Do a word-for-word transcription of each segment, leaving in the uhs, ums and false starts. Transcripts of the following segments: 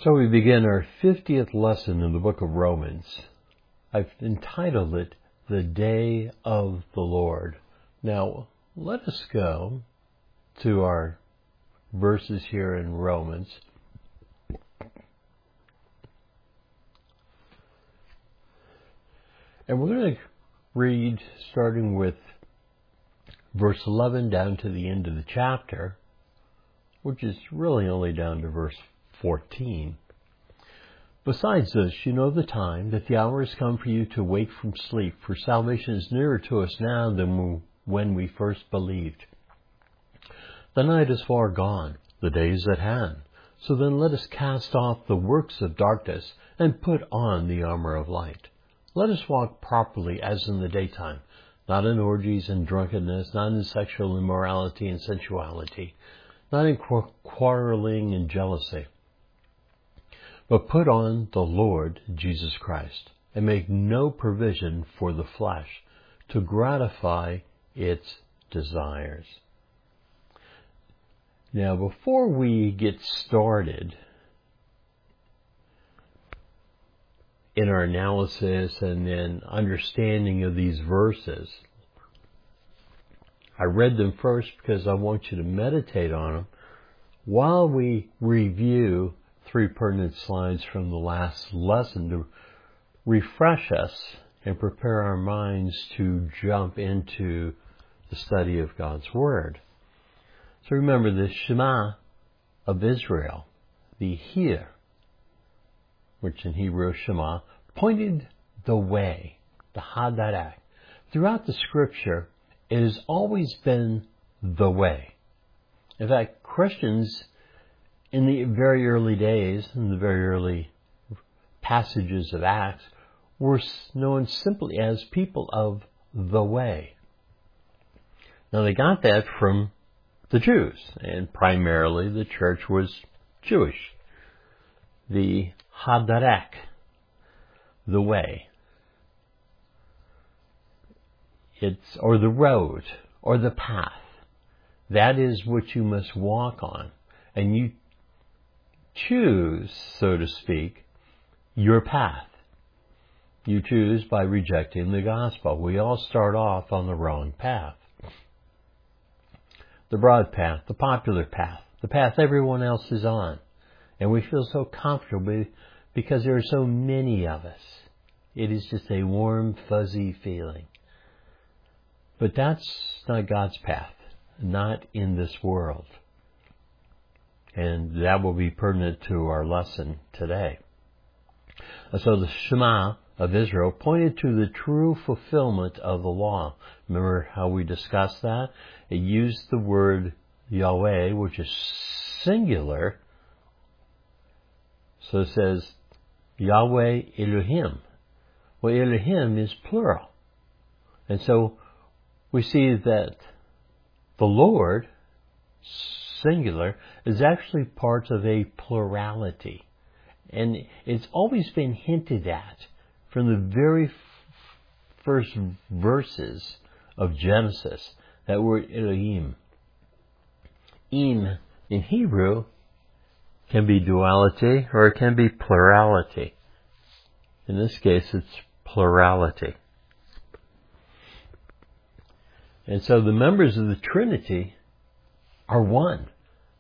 So we begin our fiftieth lesson in the book of Romans. I've entitled it, The Day of the Lord. Now, let us go to our verses here in Romans. And we're going to read starting with verse eleven down to the end of the chapter, which is really only down to verse fourteen. Besides this, you know the time, that the hour has come for you to wake from sleep, for salvation is nearer to us now than when we first believed. The night is far gone, the day is at hand. So then let us cast off the works of darkness and put on the armor of light. Let us walk properly as in the daytime, not in orgies and drunkenness, not in sexual immorality and sensuality, not in quarreling and jealousy. But put on the Lord Jesus Christ, and make no provision for the flesh to gratify its desires. Now, before we get started in our analysis and then understanding of these verses, I read them first because I want you to meditate on them while we review three pertinent slides from the last lesson to refresh us and prepare our minds to jump into the study of God's Word. So remember, the Shema of Israel, the Hear, which in Hebrew Shema, pointed the way, the Hadarak. Throughout the Scripture, it has always been the way. In fact, Christians in the very early days, in the very early passages of Acts, were known simply as people of the way. Now they got that from the Jews, and primarily the church was Jewish. The Hadarak, the way. It's, or the road, or the path. That is what you must walk on. And you choose, so to speak, your path. You choose by rejecting the gospel. We all start off on the wrong path. The broad path, the popular path, the path everyone else is on. And we feel so comfortable because there are so many of us. It is just a warm, fuzzy feeling. But that's not God's path, not in this world. And that will be pertinent to our lesson today. So the Shema of Israel pointed to the true fulfillment of the law. Remember how we discussed that? It used the word Yahweh, which is singular. So it says Yahweh Elohim. Well, Elohim is plural. And so we see that the Lord, singular, is actually part of a plurality. And it's always been hinted at from the very f- first verses of Genesis, that word Elohim. Im in Hebrew can be duality or it can be plurality. In this case, it's plurality. And so the members of the Trinity are one.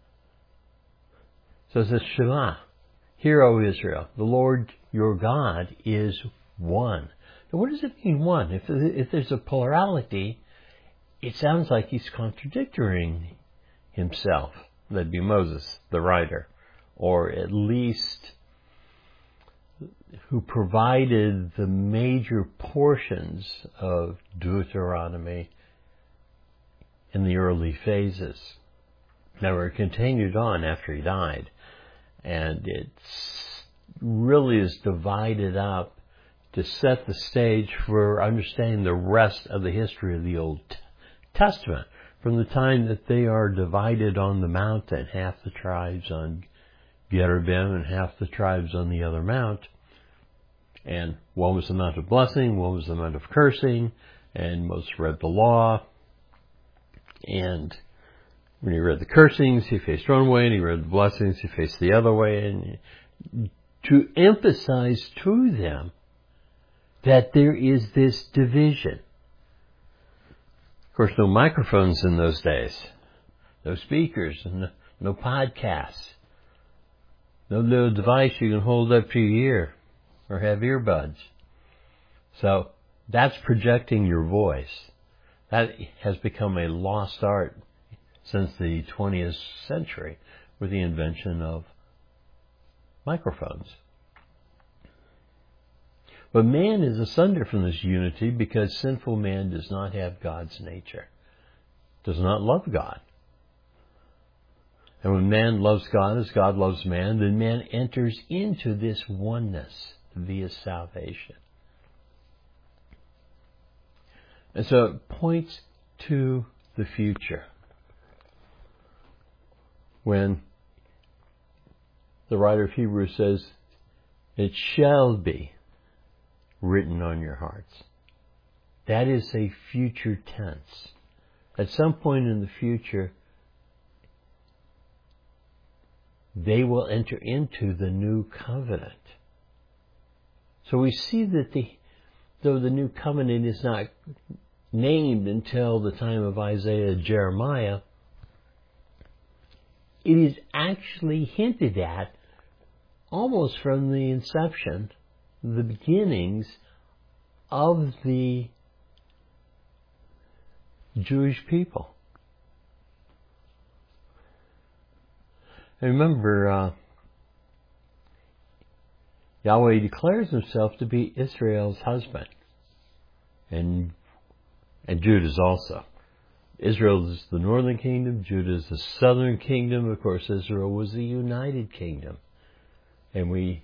So it says, Shema, hear, O Israel, the Lord your God is one. Now what does it mean one? If, if there's a plurality, it sounds like he's contradicting himself. That'd be Moses, the writer, or at least who provided the major portions of Deuteronomy in the early phases. Now it continued on after he died, and it really is divided up to set the stage for understanding the rest of the history of the Old Testament. From the time that they are divided on the mountain, half the tribes on Gerubim and half the tribes on the other mount, and one was the mount of blessing, one was the mount of cursing, and Moses read the law, and when he read the cursings, he faced one way, and he read the blessings, he faced the other way, and to emphasize to them that there is this division. Of course, no microphones in those days, no speakers, no, no podcasts, no little device you can hold up to your ear or have earbuds. So that's projecting your voice. That has become a lost art since the twentieth century with the invention of microphones. But man is asunder from this unity because sinful man does not have God's nature, does not love God. And when man loves God as God loves man, then man enters into this oneness via salvation. And so it points to the future, when the writer of Hebrews says, it shall be written on your hearts. That is a future tense. At some point in the future, they will enter into the new covenant. So we see that the, though the new covenant is not named until the time of Isaiah and Jeremiah, it is actually hinted at almost from the inception, the beginnings of the Jewish people. And remember, uh, Yahweh declares himself to be Israel's husband, and and Judah's also. Israel is the northern kingdom, Judah is the southern kingdom. Of course, Israel was the united kingdom. And we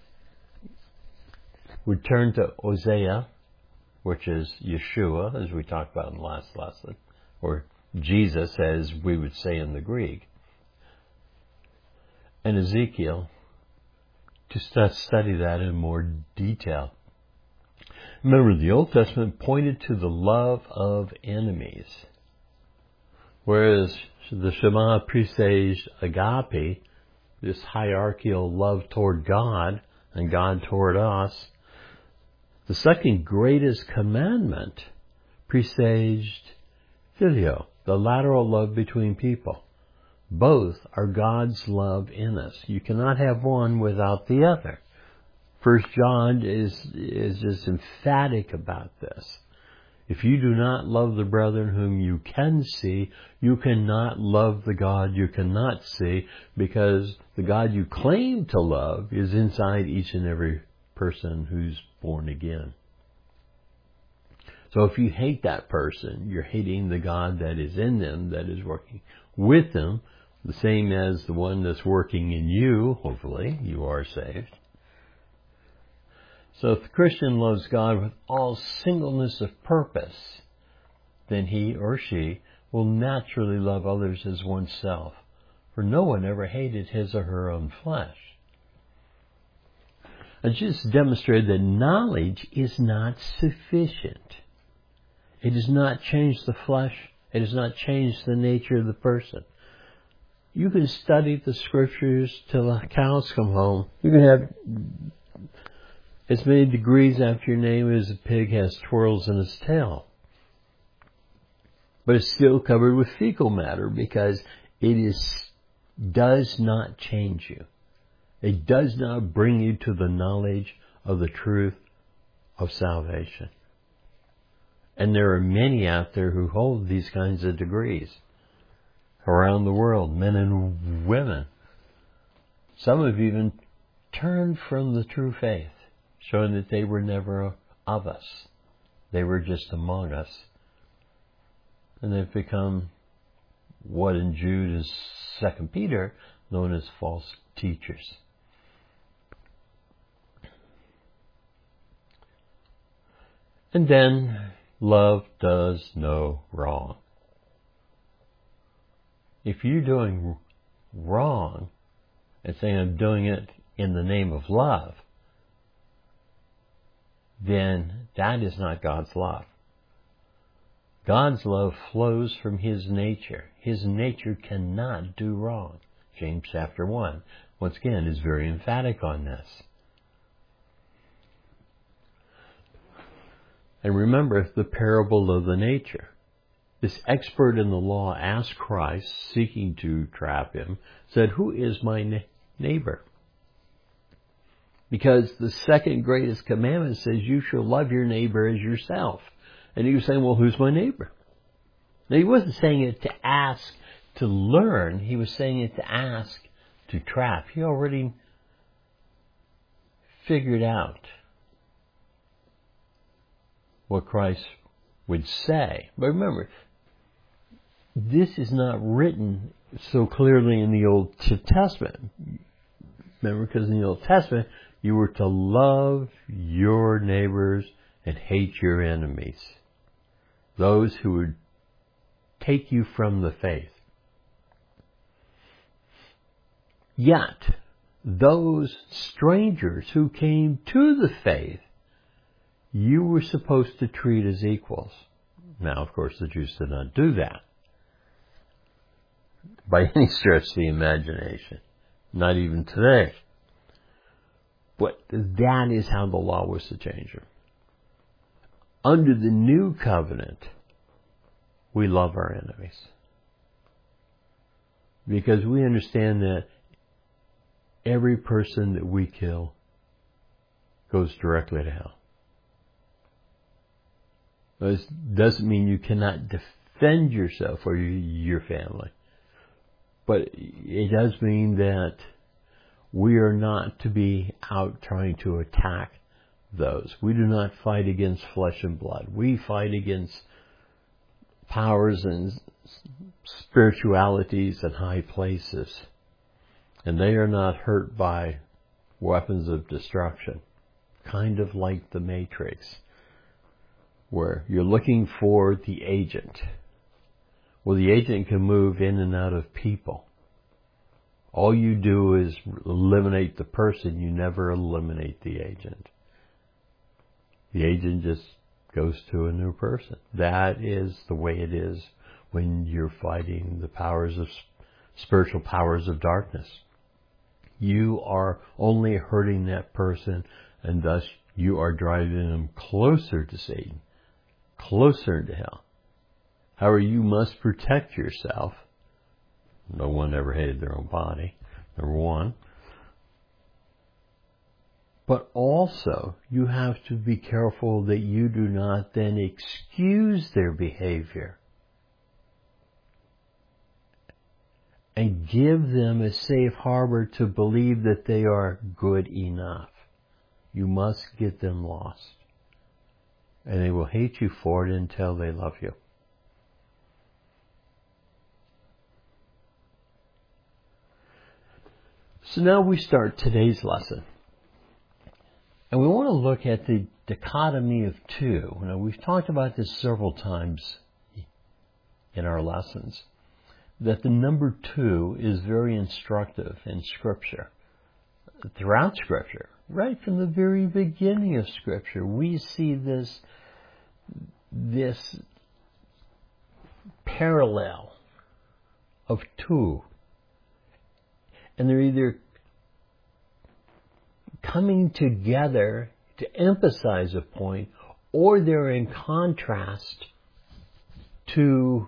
would turn to Hosea, which is Yeshua, as we talked about in the last lesson, or Jesus, as we would say in the Greek, and Ezekiel, to study that in more detail. Remember, the Old Testament pointed to the love of enemies, whereas the Shema presaged agape, this hierarchical love toward God and God toward us. The second greatest commandment presaged phileo, the lateral love between people. Both are God's love in us. You cannot have one without the other. First John is is just emphatic about this. If you do not love the brethren whom you can see, you cannot love the God you cannot see, because the God you claim to love is inside each and every person who's born again. So if you hate that person, you're hating the God that is in them, that is working with them, the same as the one that's working in you. Hopefully, you are saved. So if the Christian loves God with all singleness of purpose, then he or she will naturally love others as oneself, for no one ever hated his or her own flesh. I just demonstrated that knowledge is not sufficient. It does not change the flesh. It does not change the nature of the person. You can study the scriptures till the cows come home. You can have as many degrees after your name as a pig has twirls in its tail. But it's still covered with fecal matter because it is does not change you. It does not bring you to the knowledge of the truth of salvation. And there are many out there who hold these kinds of degrees around the world, men and women. Some have even turned from the true faith, showing that they were never of us. They were just among us. And they've become what in Jude and Second Peter known as false teachers. And then, love does no wrong. If you're doing wrong and saying I'm doing it in the name of love, then that is not God's love. God's love flows from His nature. His nature cannot do wrong, James chapter one, once again, is very emphatic on this. And remember the parable of the nature. This expert in the law asked Christ, seeking to trap him, said, "Who is my na- neighbor?" Because the second greatest commandment says you shall love your neighbor as yourself. And he was saying, well, who's my neighbor? Now, he wasn't saying it to ask to learn. He was saying it to ask to trap. He already figured out what Christ would say. But remember, this is not written so clearly in the Old Testament. Remember, because in the Old Testament, you were to love your neighbors and hate your enemies. Those who would take you from the faith. Yet, those strangers who came to the faith, you were supposed to treat as equals. Now, of course, the Jews did not do that by any stretch of the imagination. Not even today. But that is how the law was to change them. Under the new covenant, we love our enemies. Because we understand that every person that we kill goes directly to hell. This doesn't mean you cannot defend yourself or your family. But it does mean that we are not to be out trying to attack those. We do not fight against flesh and blood. We fight against powers and spiritualities in high places. And they are not hurt by weapons of destruction. Kind of like the Matrix, where you're looking for the agent. Well, the agent can move in and out of people. All you do is eliminate the person. You never eliminate the agent. The agent just goes to a new person. That is the way it is when you're fighting the powers of spiritual powers of darkness. You are only hurting that person, and thus you are driving them closer to Satan, closer to hell. However, you must protect yourself. No one ever hated their own body, number one. But also, you have to be careful that you do not then excuse their behavior and give them a safe harbor to believe that they are good enough. You must get them lost. And they will hate you for it until they love you. So now we start today's lesson. And we want to look at the dichotomy of two. Now, we've talked about this several times in our lessons, that the number two is very instructive in Scripture. Throughout Scripture, right from the very beginning of Scripture, we see this, this parallel of two. And they're either coming together to emphasize a point, or they're in contrast to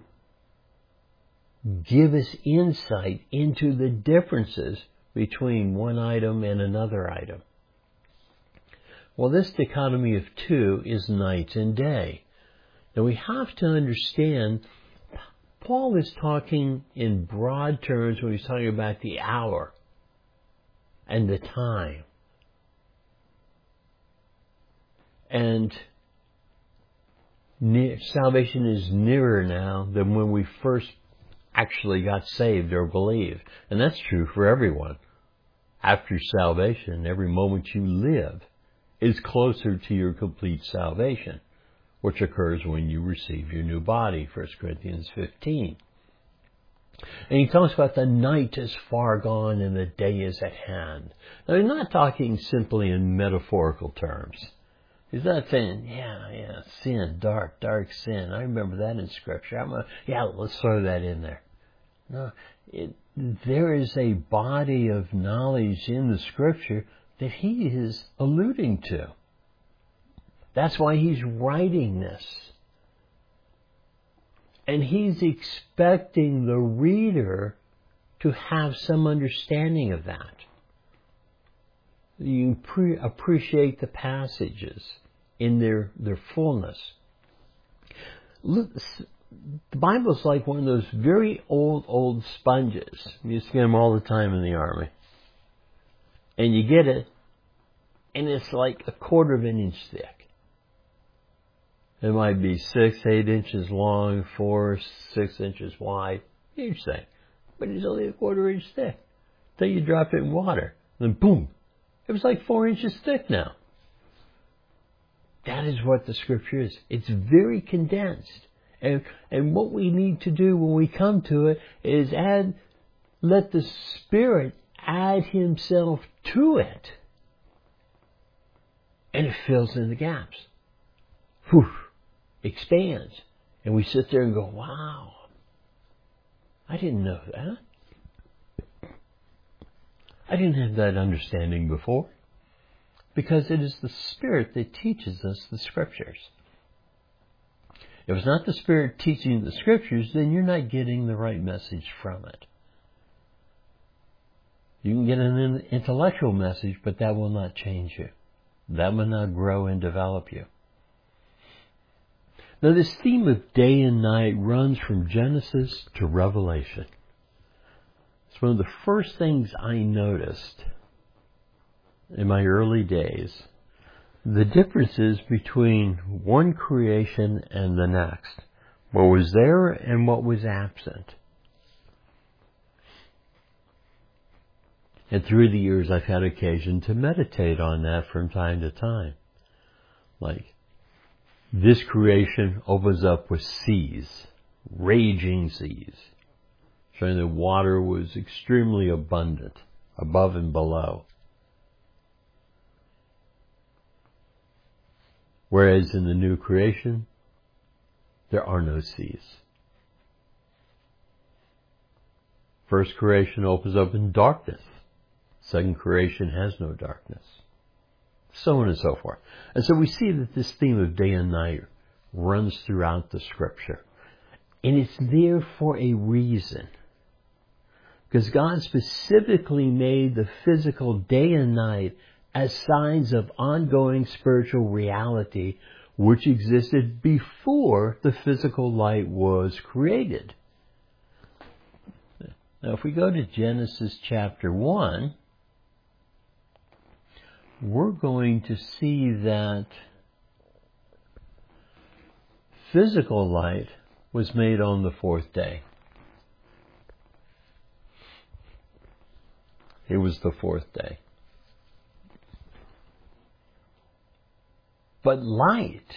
give us insight into the differences between one item and another item. Well, this dichotomy of two is night and day. Now we have to understand, Paul is talking in broad terms when he's talking about the hour and the time. And near, salvation is nearer now than when we first actually got saved or believed. And that's true for everyone. After salvation, every moment you live is closer to your complete salvation, which occurs when you receive your new body, First Corinthians fifteen. And he talks about the night is far gone and the day is at hand. Now, he's not talking simply in metaphorical terms. He's not saying, yeah, yeah, sin, dark, dark sin. I remember that in Scripture. I'm a, yeah, let's throw that in there. No, it, there is a body of knowledge in the Scripture that he is alluding to. That's why he's writing this. And he's expecting the reader to have some understanding of that. You pre- appreciate the passages in their, their fullness. Look, the Bible's like one of those very old, old sponges. You used to get them all the time in the Army. And you get it, and it's like a quarter of an inch thick. It might be six, eight inches long, four, six inches wide. Huge thing. But it's only a quarter inch thick. Then you drop it in water. And then boom. It was like four inches thick now. That is what the Scripture is. It's very condensed. And, and what we need to do when we come to it is add, let the Spirit add Himself to it. And it fills in the gaps. Whew. Expands. And we sit there and go, wow, I didn't know that. I didn't have that understanding before. Because it is the Spirit that teaches us the Scriptures. If it's not the Spirit teaching the Scriptures, then you're not getting the right message from it. You can get an intellectual message, but that will not change you. That will not grow and develop you. Now, this theme of day and night runs from Genesis to Revelation. It's one of the first things I noticed in my early days. The differences between one creation and the next. What was there and what was absent. And through the years, I've had occasion to meditate on that from time to time. Like, this creation opens up with seas, raging seas, showing that water was extremely abundant, above and below. Whereas in the new creation, there are no seas. First creation opens up in darkness. Second creation has no darkness. So on and so forth. And so we see that this theme of day and night runs throughout the Scripture. And it's there for a reason. Because God specifically made the physical day and night as signs of ongoing spiritual reality which existed before the physical light was created. Now, if we go to Genesis chapter one, we're going to see that physical light was made on the fourth day. It was the fourth day. But light,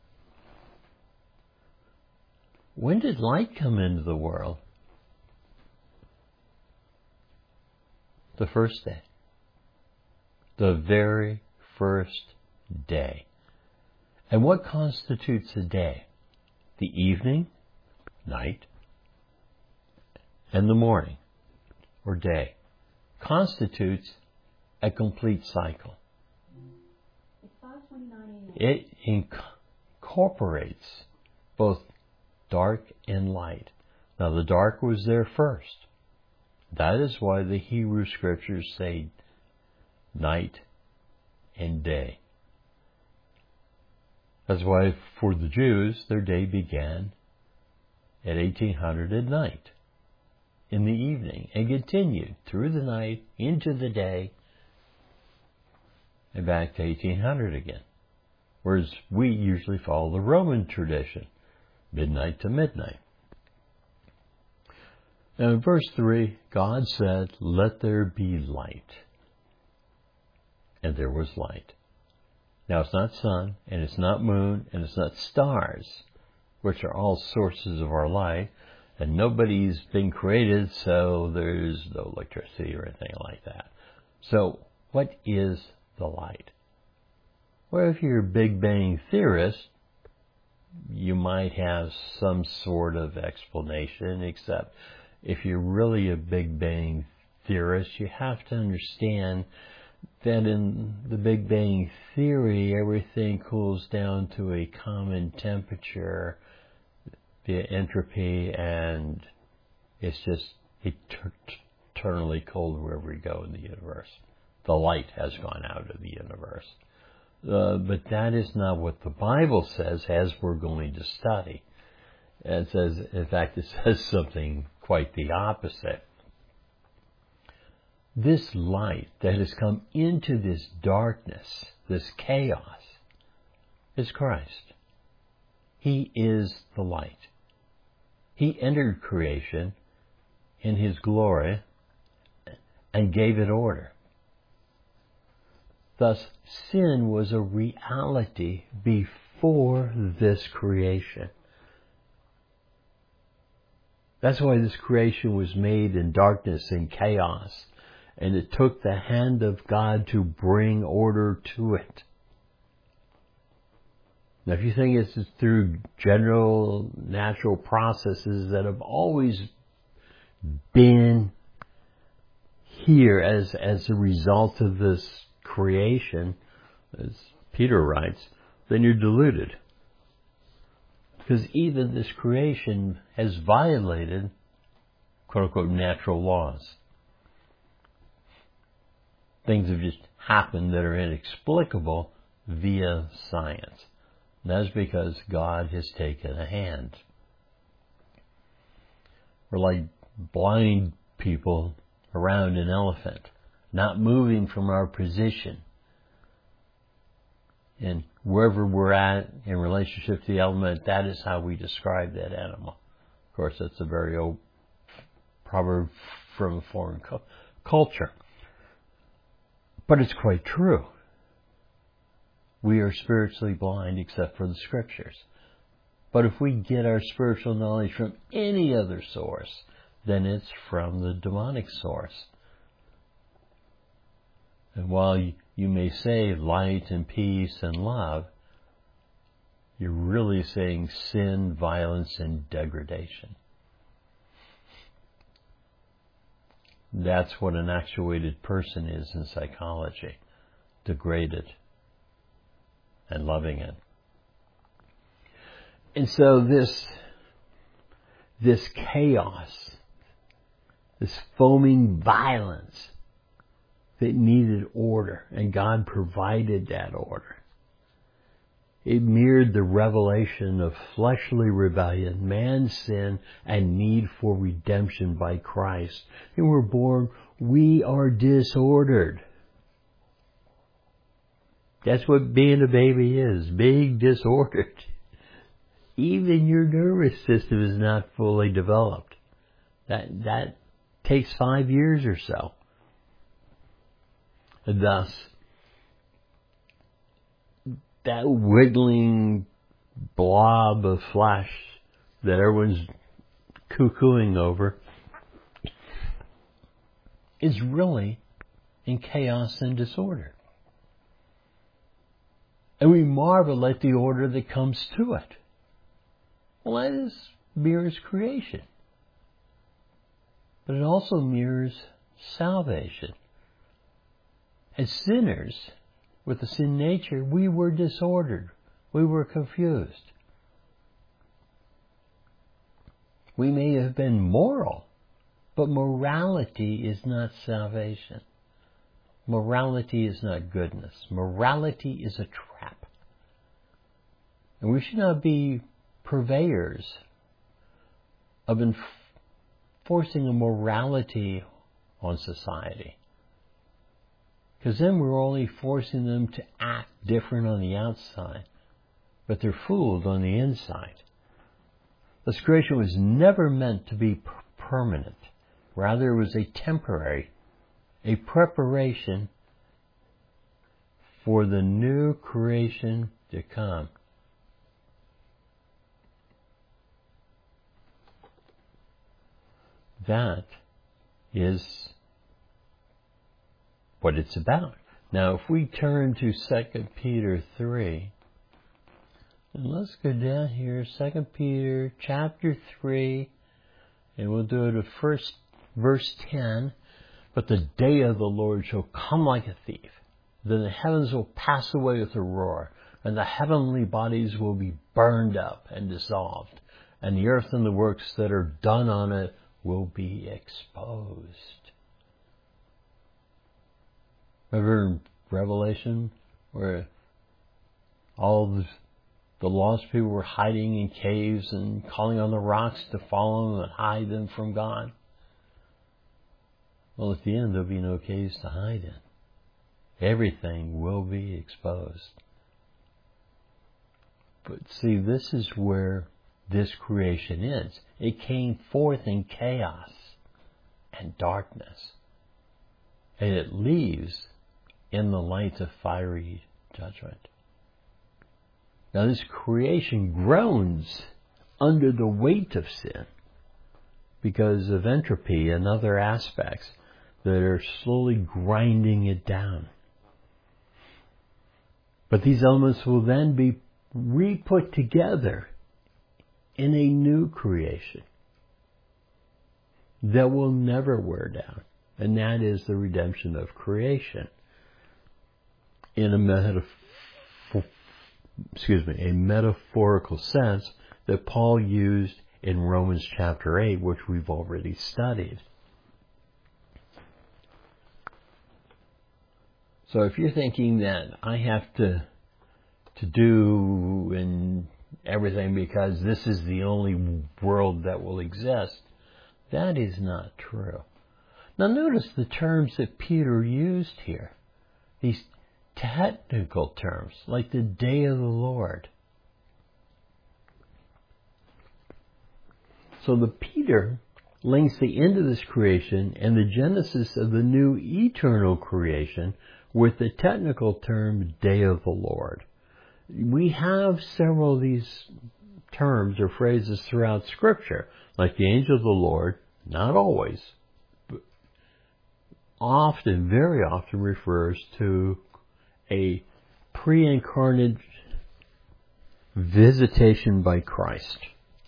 when did light come into the world? The first day. The very first day. And what constitutes a day? The evening, night, and the morning, or day, constitutes a complete cycle. It incorporates both dark and light. Now, the dark was there first. That is why the Hebrew Scriptures say night and day. That's why for the Jews, their day began at eighteen hundred at night, in the evening, and continued through the night, into the day, and back to eighteen hundred again. Whereas we usually follow the Roman tradition, midnight to midnight. Now in verse three, God said, "Let there be light." And there was light. Now it's not sun, and it's not moon, and it's not stars, which are all sources of our light, and nobody's been created, so there's no electricity or anything like that. So what is the light? Well, if you're a Big Bang theorist, you might have some sort of explanation, except if you're really a Big Bang theorist, you have to understand that in the Big Bang Theory, everything cools down to a common temperature, the entropy, and it's just eternally cold wherever you go in the universe. The light has gone out of the universe. Uh, but that is not what the Bible says, as we're going to study. It says, in fact, it says something quite the opposite. This light that has come into this darkness, this chaos, is Christ. He is the light. He entered creation in His glory and gave it order. Thus, sin was a reality before this creation. That's why this creation was made in darkness and chaos, and it took the hand of God to bring order to it. Now, if you think it's through general natural processes that have always been here as, as a result of this creation, as Peter writes, then you're deluded. Because even this creation has violated, quote unquote, natural laws. Things have just happened that are inexplicable via science. And that's because God has taken a hand. We're like blind people around an elephant, not moving from our position. And wherever we're at in relationship to the element, that is how we describe that animal. Of course, that's a very old proverb from a foreign cu- culture. But it's quite true. We are spiritually blind except for the Scriptures. But if we get our spiritual knowledge from any other source, then it's from the demonic source. And while you, you may say light and peace and love, you're really saying sin, violence, and degradation. That's what an actuated person is in psychology. Degraded and loving it. And so this, this chaos, this foaming violence that needed order, and God provided that order. It mirrored the revelation of fleshly rebellion, man's sin, and need for redemption by Christ. And we're born, we are disordered. That's what being a baby is, being disordered. Even your nervous system is not fully developed. That, that takes five years or so. And thus, that wiggling blob of flesh that everyone's cuckooing over is really in chaos and disorder. And we marvel at the order that comes to it. Well, that is, mirrors creation. But it also mirrors salvation. As sinners, with the sin nature, we were disordered. We were confused. We may have been moral, but morality is not salvation. Morality is not goodness. Morality is a trap. And we should not be purveyors of enforcing a morality on society. Because then we're only forcing them to act different on the outside, but they're fooled on the inside. This creation was never meant to be permanent. Rather, it was a temporary, a preparation for the new creation to come. That is what it's about. Now, if we turn to Second Peter three, and let's go down here, Second Peter chapter three, And we'll do it at first, verse ten. But the day of the Lord shall come like a thief. Then the heavens will pass away with a roar, and the heavenly bodies will be burned up and dissolved, and the earth and the works that are done on it will be exposed. Remember in Revelation where all the, the lost people were hiding in caves and calling on the rocks to follow them and hide them from God? Well, at the end, there'll be no caves to hide in. Everything will be exposed. But see, this is where this creation is. It came forth in chaos and darkness. And it leaves in the light of fiery judgment. Now, this creation groans under the weight of sin because of entropy and other aspects that are slowly grinding it down. But these elements will then be re-put together in a new creation that will never wear down. And that is the redemption of creation. In a metaphor, excuse me, a metaphorical sense that Paul used in Romans chapter eight, which we've already studied. So if you're thinking that I have to to do and everything because this is the only world that will exist, that is not true. Now notice the terms that Peter used here. These technical terms, like the day of the Lord. So the Peter links the end of this creation and the genesis of the new eternal creation with the technical term day of the Lord. We have several of these terms or phrases throughout Scripture, like the angel of the Lord, not always, but often, very often refers to a pre-incarnate visitation by Christ.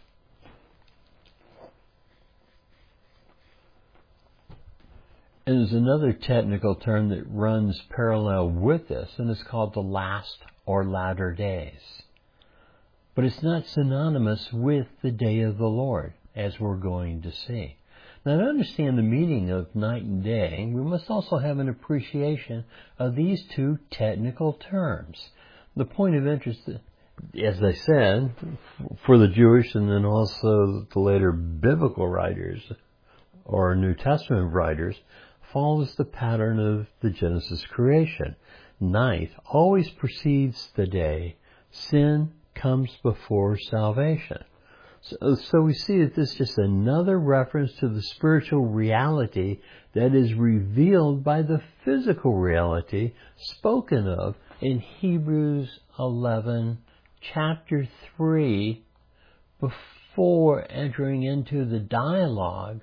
And there's another technical term that runs parallel with this, and it's called the last or latter days. But it's not synonymous with the day of the Lord, as we're going to see. Now, to understand the meaning of night and day, we must also have an appreciation of these two technical terms. The point of interest, as I said, for the Jewish and then also the later biblical writers or New Testament writers, follows the pattern of the Genesis creation. Night always precedes the day. Sin comes before salvation. So, so we see that this is just another reference to the spiritual reality that is revealed by the physical reality spoken of in Hebrews eleven, chapter three, before entering into the dialogue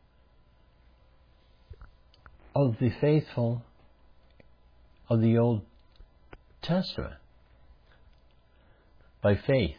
of the faithful of the Old Testament. By faith,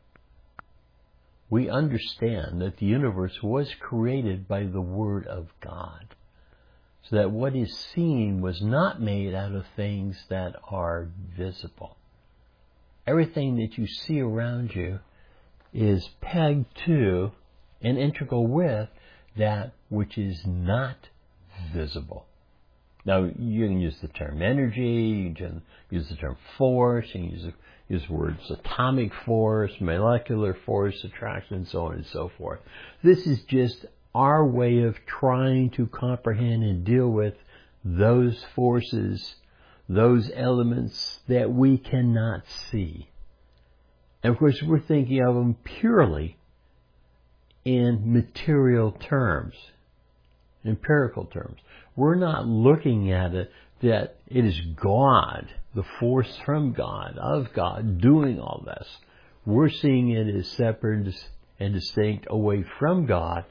we understand that the universe was created by the Word of God, so that what is seen was not made out of things that are visible. Everything that you see around you is pegged to and integral with that which is not visible. Now, you can use the term energy, you can use the term force, you can use, use words atomic force, molecular force, attraction, and so on and so forth. This is just our way of trying to comprehend and deal with those forces, those elements that we cannot see. And of course, we're thinking of them purely in material terms, empirical terms. We're not looking at it that it is God, the force from God, of God, doing all this. We're seeing it as separate and distinct away from God.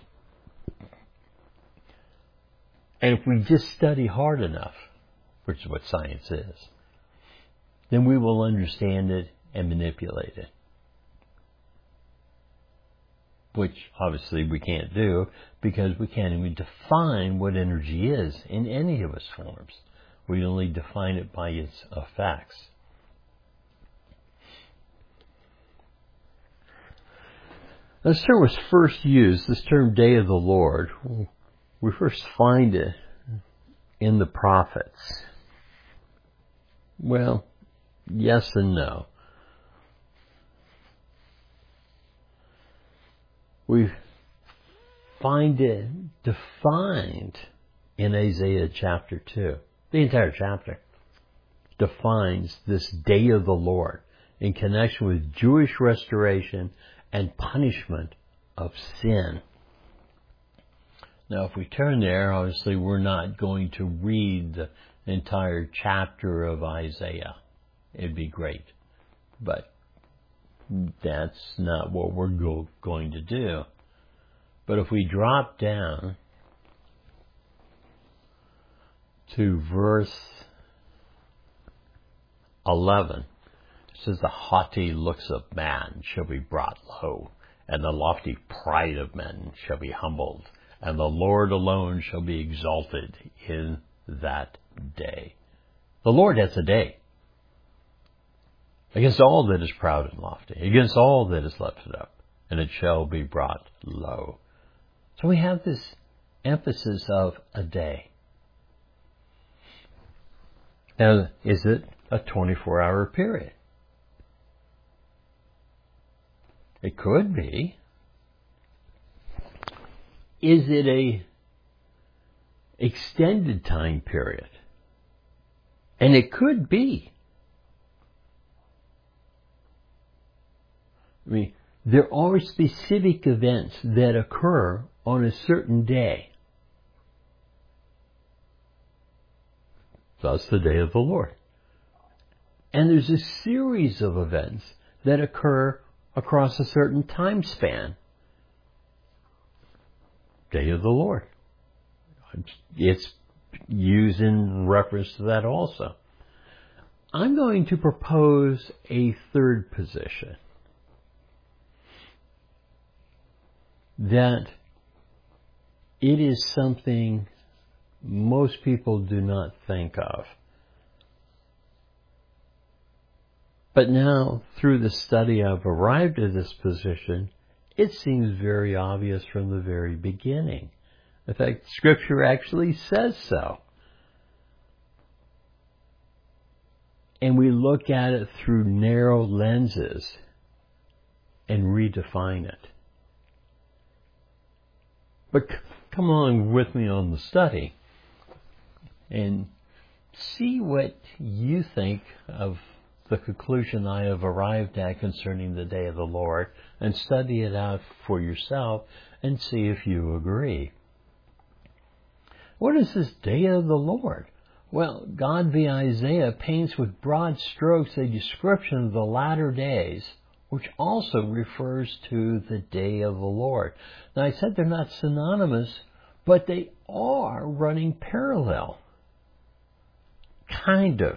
And if we just study hard enough, which is what science is, then we will understand it and manipulate it. which obviously we can't do because we can't even define what energy is in any of its forms. We only define it by its effects. This term was first used, this term Day of the Lord, we first find it in the prophets. Well, yes and no. We find it defined in Isaiah chapter two. The entire chapter defines this Day of the Lord in connection with Jewish restoration and punishment of sin. Now, if we turn there, obviously we're not going to read the entire chapter of Isaiah. It'd be great. But that's not what we're go- going to do. But if we drop down to verse eleven, it says, the haughty looks of man shall be brought low, and the lofty pride of men shall be humbled, and the Lord alone shall be exalted in that day. The Lord has a day against all that is proud and lofty, against all that is lifted up, and it shall be brought low. So we have this emphasis of a day. Now, is it a twenty-four hour period? It could be. Is it a extended time period? And it could be. I mean, there are specific events that occur on a certain day. That's the Day of the Lord. And there's a series of events that occur across a certain time span. Day of the Lord. It's used in reference to that also. I'm going to propose a third position. That it is something most people do not think of. But now, through the study, I've arrived at this position. It seems very obvious from the very beginning. In fact, Scripture actually says so. And we look at it through narrow lenses and redefine it. But come along with me on the study and see what you think of the conclusion I have arrived at concerning the Day of the Lord, and study it out for yourself and see if you agree. What is this Day of the Lord? Well, God via Isaiah paints with broad strokes a description of the latter days, which also refers to the Day of the Lord. Now, I said they're not synonymous, but they are running parallel. Kind of.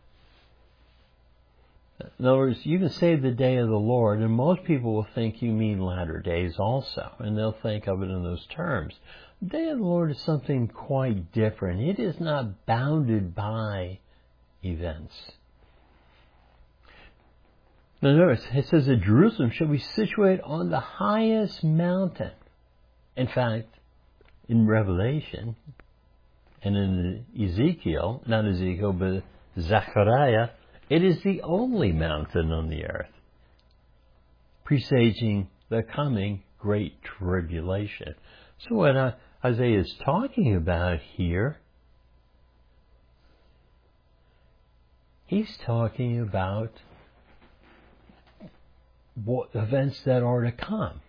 In other words, you can say the Day of the Lord, and most people will think you mean latter days also, and they'll think of it in those terms. The Day of the Lord is something quite different. It is not bounded by events. Now notice, it says that Jerusalem shall be situated on the highest mountain. In fact, in Revelation, and in Ezekiel, not Ezekiel, but Zechariah, it is the only mountain on the earth, presaging the coming great tribulation. So what uh, Isaiah is talking about here, he's talking about what events that are to come.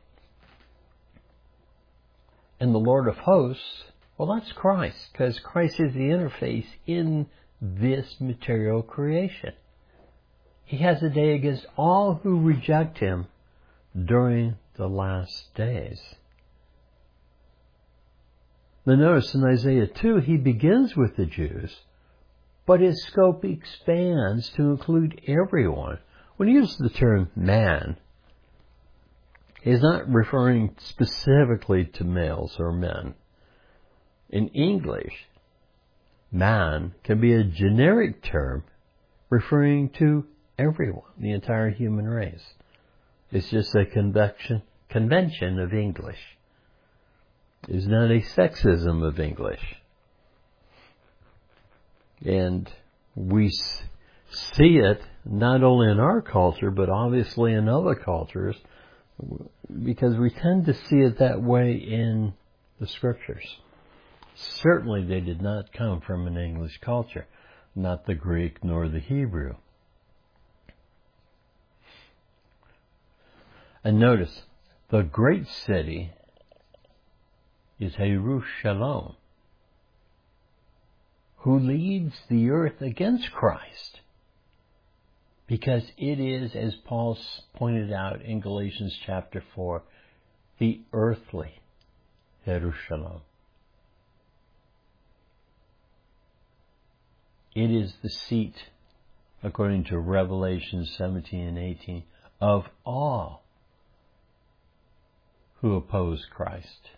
And the Lord of hosts, well, that's Christ, because Christ is the interface in this material creation. He has a day against all who reject him during the last days. Now notice in Isaiah two, he begins with the Jews, but his scope expands to include everyone. When he uses the term man, is not referring specifically to males or men. In English, man can be a generic term referring to everyone, the entire human race. It's just a convection, convention of English. It's not a sexism of English. And we see it not only in our culture, but obviously in other cultures, because we tend to see it that way in the Scriptures. Certainly they did not come from an English culture, not the Greek nor the Hebrew. And notice, the great city is Jerusalem, who leads the earth against Christ, because it is, as Paul pointed out in Galatians chapter four, the earthly Jerusalem. It is the seat, according to Revelation seventeen and eighteen, of all who oppose Christ.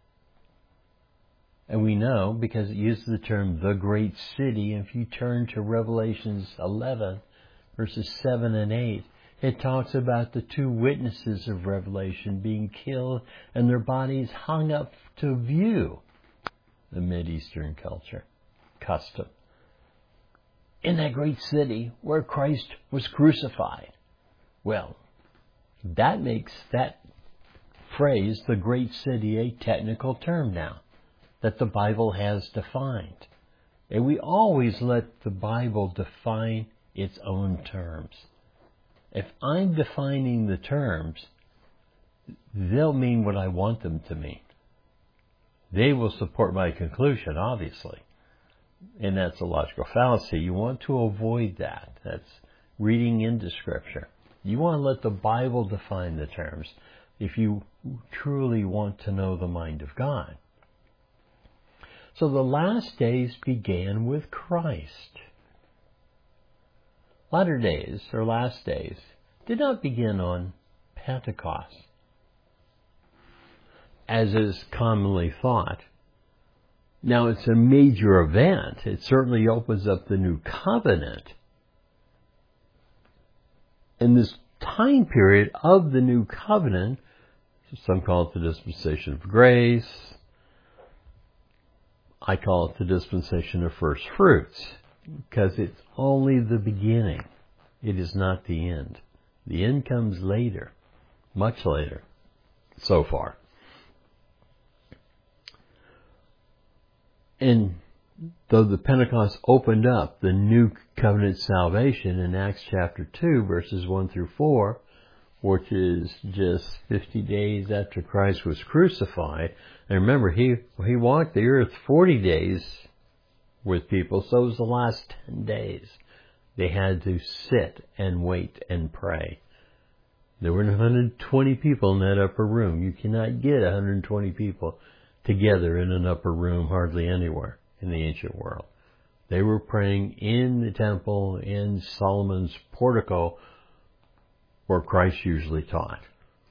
And we know, because it uses the term the great city, if you turn to Revelations eleven, verses seven and eight, it talks about the two witnesses of Revelation being killed and their bodies hung up to view, the Mideastern culture, custom, in that great city where Christ was crucified. Well, that makes that phrase, the great city, a technical term now that the Bible has defined. And we always let the Bible define its own terms. If I'm defining the terms, they'll mean what I want them to mean. They will support my conclusion, obviously. And that's a logical fallacy. You want to avoid that. That's reading into Scripture. You want to let the Bible define the terms if you truly want to know the mind of God. So the last days began with Christ. Latter days, or last days, did not begin on Pentecost, as is commonly thought. Now, it's a major event. It certainly opens up the new covenant. In this time period of the new covenant, some call it the dispensation of grace. I call it the dispensation of first fruits, because it's only the beginning. It is not the end. The end comes later, much later, so far. And though the Pentecost opened up the new covenant salvation in Acts chapter two, verses one through four, which is just fifty days after Christ was crucified. And remember, he, he walked the earth forty days with people, so it was the last ten days. They had to sit and wait and pray. There were one hundred twenty people in that upper room. You cannot get one hundred twenty people together in an upper room hardly anywhere in the ancient world. They were praying in the temple, in Solomon's portico, where Christ usually taught.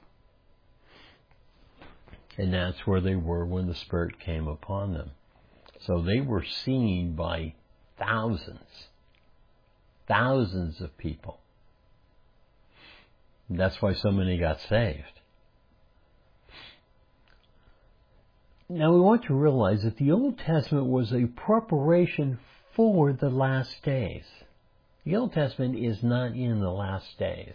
And that's where they were when the Spirit came upon them. So they were seen by thousands, thousands of people. And that's why so many got saved. Now we want to realize that the Old Testament was a preparation for the last days. The Old Testament is not in the last days.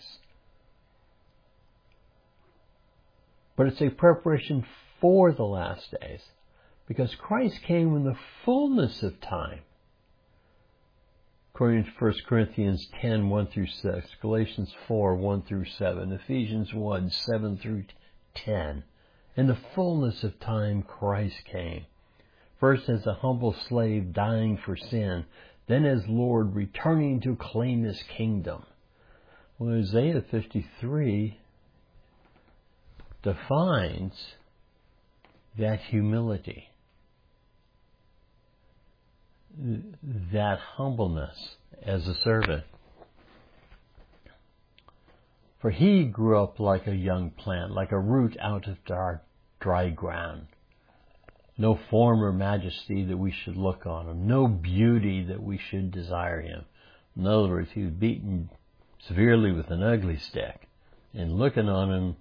But it's a preparation for the last days, because Christ came in the fullness of time. According to First Corinthians ten, one through six, Galatians four, one through seven, Ephesians one, seven through ten. In the fullness of time, Christ came. First as a humble slave dying for sin, then as Lord returning to claim His kingdom. Well, Isaiah fifty-three defines that humility, that humbleness as a servant. For he grew up like a young plant, like a root out of dark, dry ground. No form or majesty that we should look on him, no beauty that we should desire him. In other words, he was beaten severely with an ugly stick. And looking on him,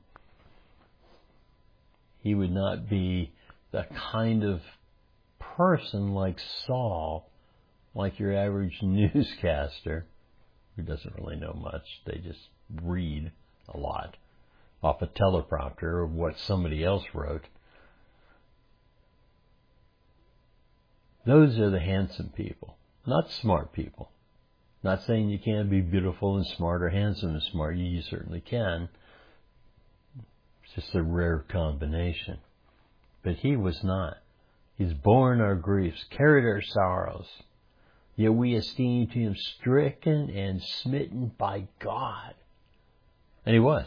he would not be the kind of person like Saul, like your average newscaster, who doesn't really know much. They just read a lot off a teleprompter of what somebody else wrote. Those are the handsome people, not smart people. Not saying you can't be beautiful and smart or handsome and smart. You certainly can. It's just a rare combination. But he was not. He's borne our griefs, carried our sorrows. Yet we esteemed him stricken and smitten by God. And he was.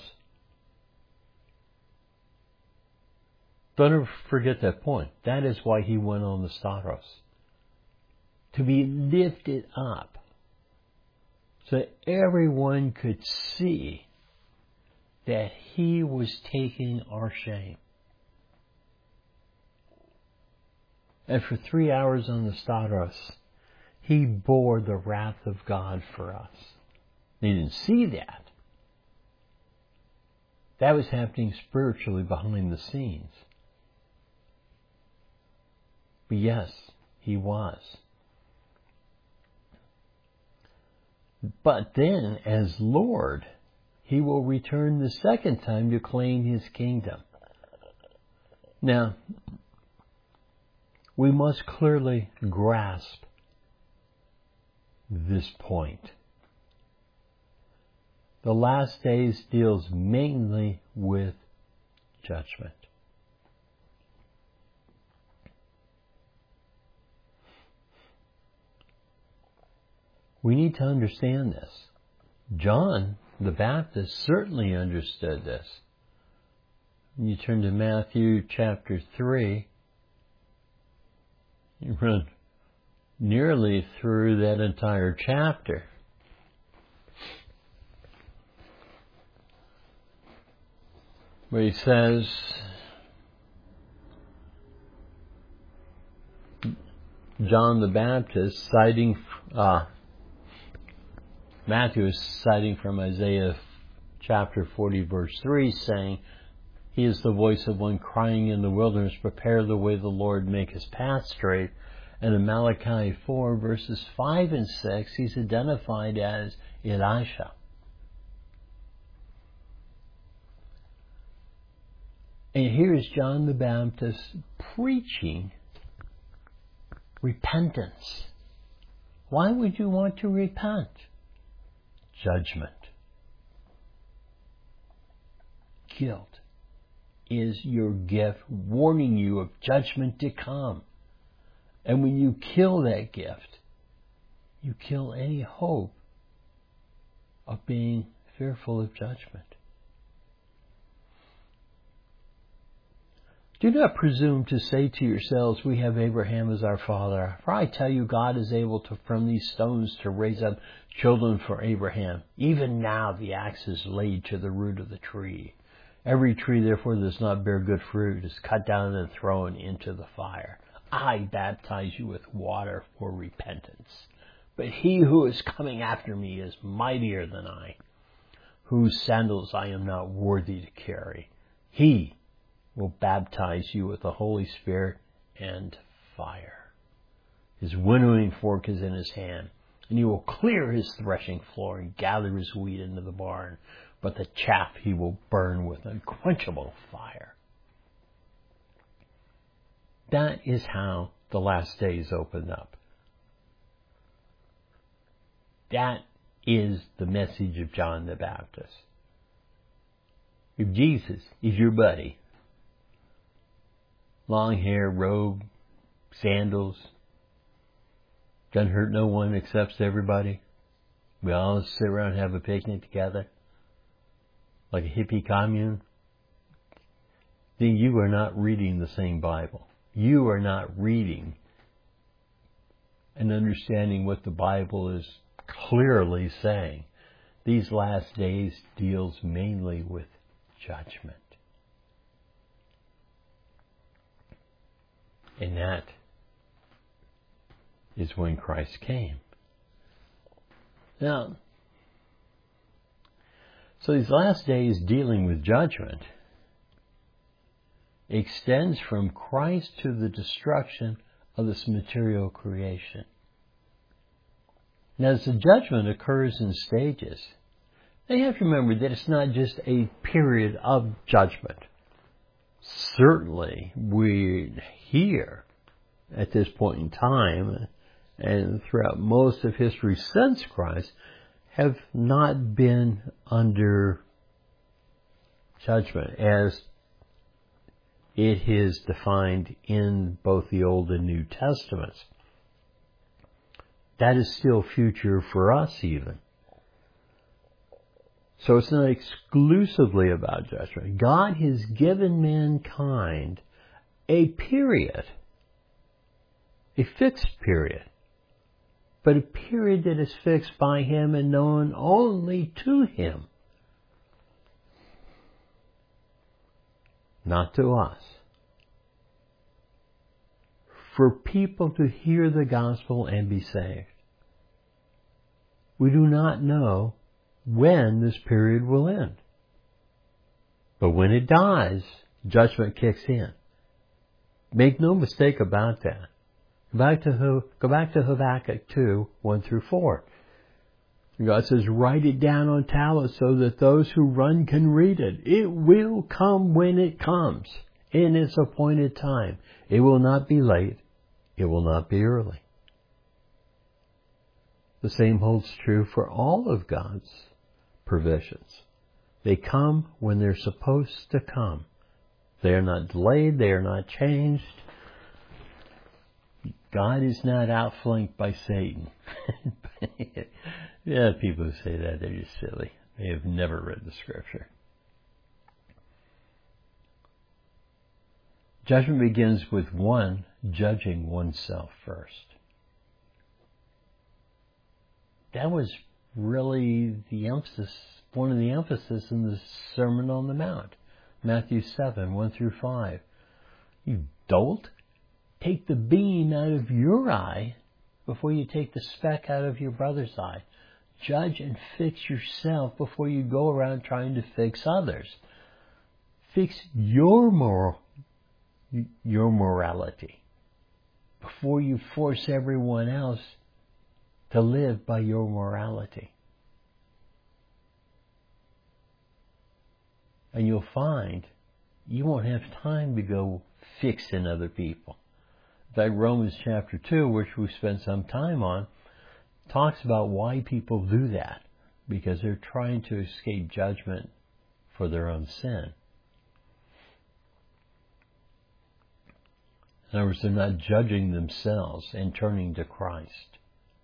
Don't ever forget that point. That is why he went on the Staros. To be lifted up. So that everyone could see that he was taking our shame. And for three hours on the Staros, he bore the wrath of God for us. They didn't see that. That was happening spiritually behind the scenes. But yes, he was. But then, as Lord, he will return the second time to claim his kingdom. Now, we must clearly grasp this point. The last days deals mainly with judgment. We need to understand this. John the Baptist certainly understood this. When you turn to Matthew chapter three, you run nearly through that entire chapter. Where he says, John the Baptist, citing, uh, Matthew is citing from Isaiah chapter forty, verse three, saying, he is the voice of one crying in the wilderness, prepare the way of the Lord, make his path straight. And in Malachi four, verses five and six, he's identified as Elisha. And here's John the Baptist preaching repentance. Why would you want to repent? Judgment. Guilt is your gift warning you of judgment to come. And when you kill that gift, you kill any hope of being fearful of judgment. Do not presume to say to yourselves, we have Abraham as our father. For I tell you, God is able to, from these stones to raise up children for Abraham. Even now the axe is laid to the root of the tree. Every tree, therefore, that does not bear good fruit is cut down and thrown into the fire. I baptize you with water for repentance. But he who is coming after me is mightier than I, whose sandals I am not worthy to carry. He will baptize you with the Holy Spirit and fire. His winnowing fork is in his hand, and he will clear his threshing floor and gather his wheat into the barn, but the chaff he will burn with unquenchable fire. That is how the last days open up. That is the message of John the Baptist. If Jesus is your buddy, long hair, robe, sandals, doesn't hurt no one, accepts everybody, we all sit around and have a picnic together, like a hippie commune, then you are not reading the same Bible. You are not reading and understanding what the Bible is clearly saying. these last days deals mainly with judgment. And that is when Christ came. Now, so these last days dealing with judgment extends from Christ to the destruction of this material creation. Now, as the judgment occurs in stages, now you have to remember that it's not just a period of judgment. Certainly, we here, at this point in time, and throughout most of history since Christ, have not been under judgment as it is defined in both the Old and New Testaments. That is still future for us even. So it's not exclusively about judgment. God has given mankind a period, a fixed period, but a period that is fixed by Him and known only to Him, not to us. For people to hear the gospel and be saved. We do not know when this period will end. But when it does, judgment kicks in. Make no mistake about that. Go back to, go back to Habakkuk two, one through four. God says, write it down on tablets so that those who run can read it. It will come when it comes, in its appointed time. It will not be late. It will not be early. The same holds true for all of God's provisions. They come when they're supposed to come. They are not delayed. They are not changed. God is not outflanked by Satan. Yeah, people who say that, they're just silly. They have never read the Scripture. Judgment begins with one judging oneself first. That was really the emphasis, one of the emphasis in the Sermon on the Mount. Matthew seven, one through five. You dolt, take the beam out of your eye before you take the speck out of your brother's eye. Judge and fix yourself before you go around trying to fix others. Fix your moral, your morality before you force everyone else to live by your morality. And you'll find you won't have time to go fixing other people. In fact, Romans chapter two, which we spent some time on, talks about why people do that. Because they're trying to escape judgment for their own sin. In other words, they're not judging themselves and turning to Christ.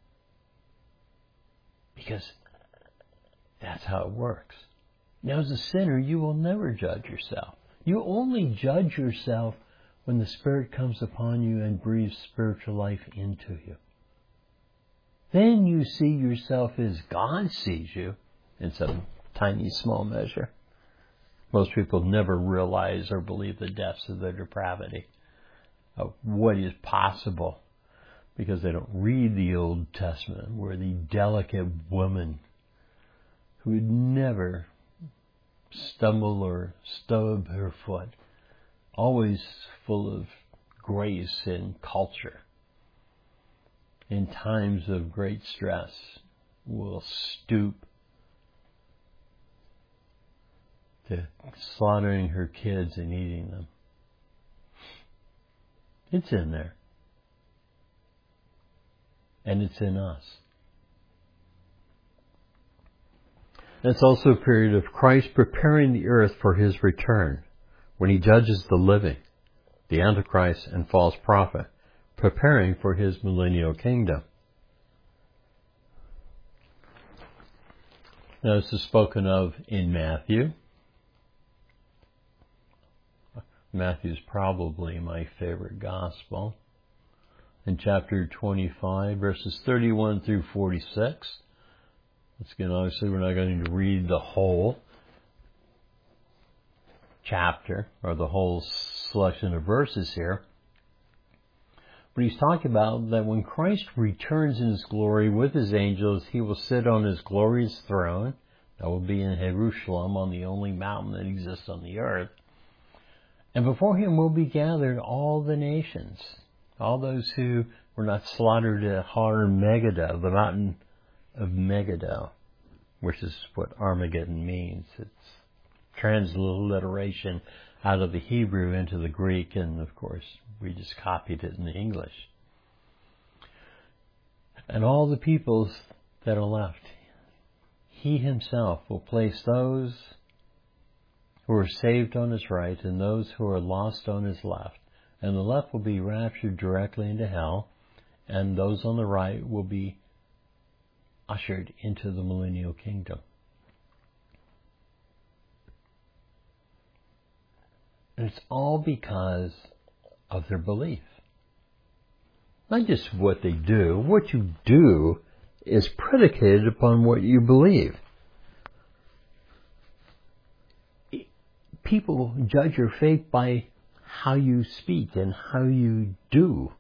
Because that's how it works. Now, as a sinner, you will never judge yourself. You only judge yourself when the Spirit comes upon you and breathes spiritual life into you. Then you see yourself as God sees you in some tiny, small measure. Most people never realize or believe the depths of their depravity, of what is possible, because they don't read the Old Testament, where the delicate woman who would never stumble or stub her foot, always full of grace and culture, in times of great stress, will stoop to slaughtering her kids and eating them. It's in there. And it's in us. It's also a period of Christ preparing the earth for His return, when He judges the living, the Antichrist and false prophet, preparing for His millennial kingdom. Now, this is spoken of in Matthew. Matthew is probably my favorite gospel. In chapter twenty-five, verses thirty-one through forty-six, Once again, obviously, we're not going to read the whole chapter or the whole selection of verses here. But he's talking about that when Christ returns in his glory with his angels, he will sit on his glorious throne. That will be in Jerusalem, on the only mountain that exists on the earth. And before him will be gathered all the nations, all those who were not slaughtered at Har Megiddo, the mountain of Megiddo, which is what Armageddon means. It's transliteration out of the Hebrew into the Greek, and of course we just copied it in the English. And all the peoples that are left, he himself will place those who are saved on his right and those who are lost on his left. And the left will be raptured directly into hell, and those on the right will be ushered into the millennial kingdom. And it's all because of their belief. Not just what they do. What you do is predicated upon what you believe. People judge your faith by how you speak and how you do.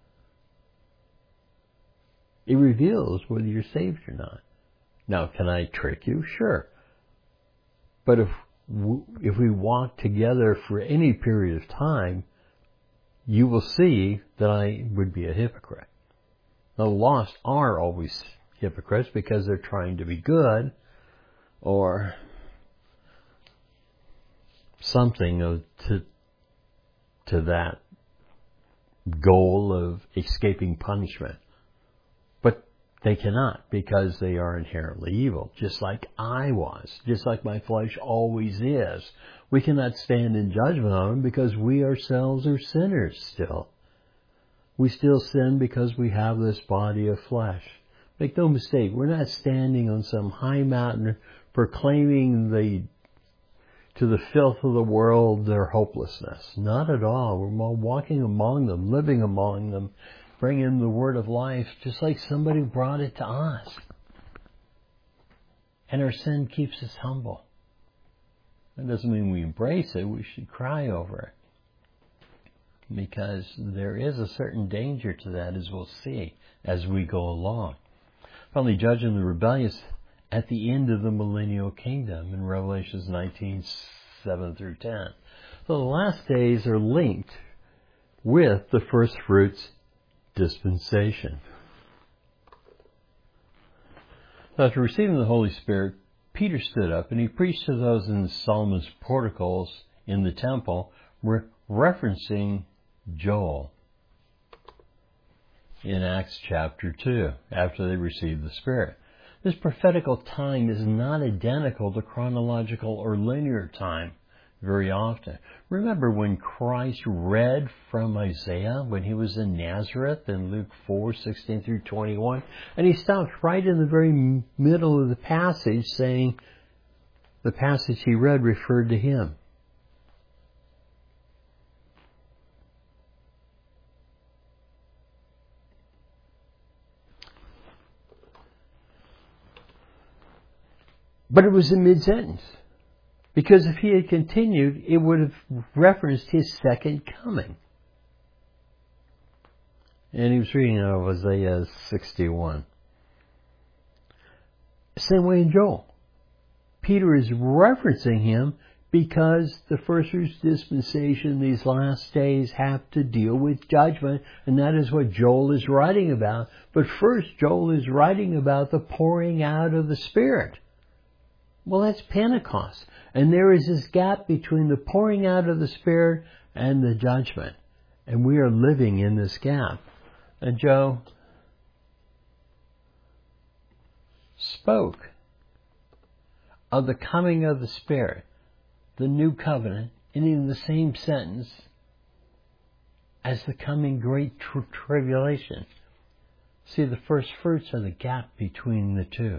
It reveals whether you're saved or not. Now, can I trick you? Sure. But if if we walk together for any period of time, you will see that I would be a hypocrite. Now, the lost are always hypocrites because they're trying to be good or something of, to, to that goal of escaping punishment. But they cannot, because they are inherently evil, just like I was, just like my flesh always is. We cannot stand in judgment on them because we ourselves are sinners still. We still sin because we have this body of flesh. Make no mistake, we're not standing on some high mountain proclaiming the to the filth of the world their hopelessness. Not at all. We're walking among them, living among them, bringing the word of life just like somebody brought it to us. And our sin keeps us humble. That doesn't mean we embrace it. We should cry over it. Because there is a certain danger to that, as we'll see as we go along. Finally, judging the rebellious at the end of the millennial kingdom in Revelations nineteen, seven through ten. So the last days are linked with the first fruits dispensation. After receiving the Holy Spirit, Peter stood up and he preached to those in Solomon's porticos in the temple, re- referencing Joel in Acts chapter two, after they received the Spirit. This prophetical time is not identical to chronological or linear time very often. Remember when Christ read from Isaiah when he was in Nazareth in Luke four, sixteen through twenty-one? And he stopped right in the very middle of the passage saying the passage he read referred to him. But it was in mid-sentence. Because if he had continued, it would have referenced his second coming. And he was reading out of Isaiah sixty-one. Same way in Joel. Peter is referencing him because the first fruits dispensation, these last days, have to deal with judgment. And that is what Joel is writing about. But first, Joel is writing about the pouring out of the Spirit. Well, that's Pentecost. And there is this gap between the pouring out of the Spirit and the judgment. And we are living in this gap. And Joe spoke of the coming of the Spirit, the new covenant, and in the same sentence as the coming great tri- tribulation. See, the first fruits are the gap between the two.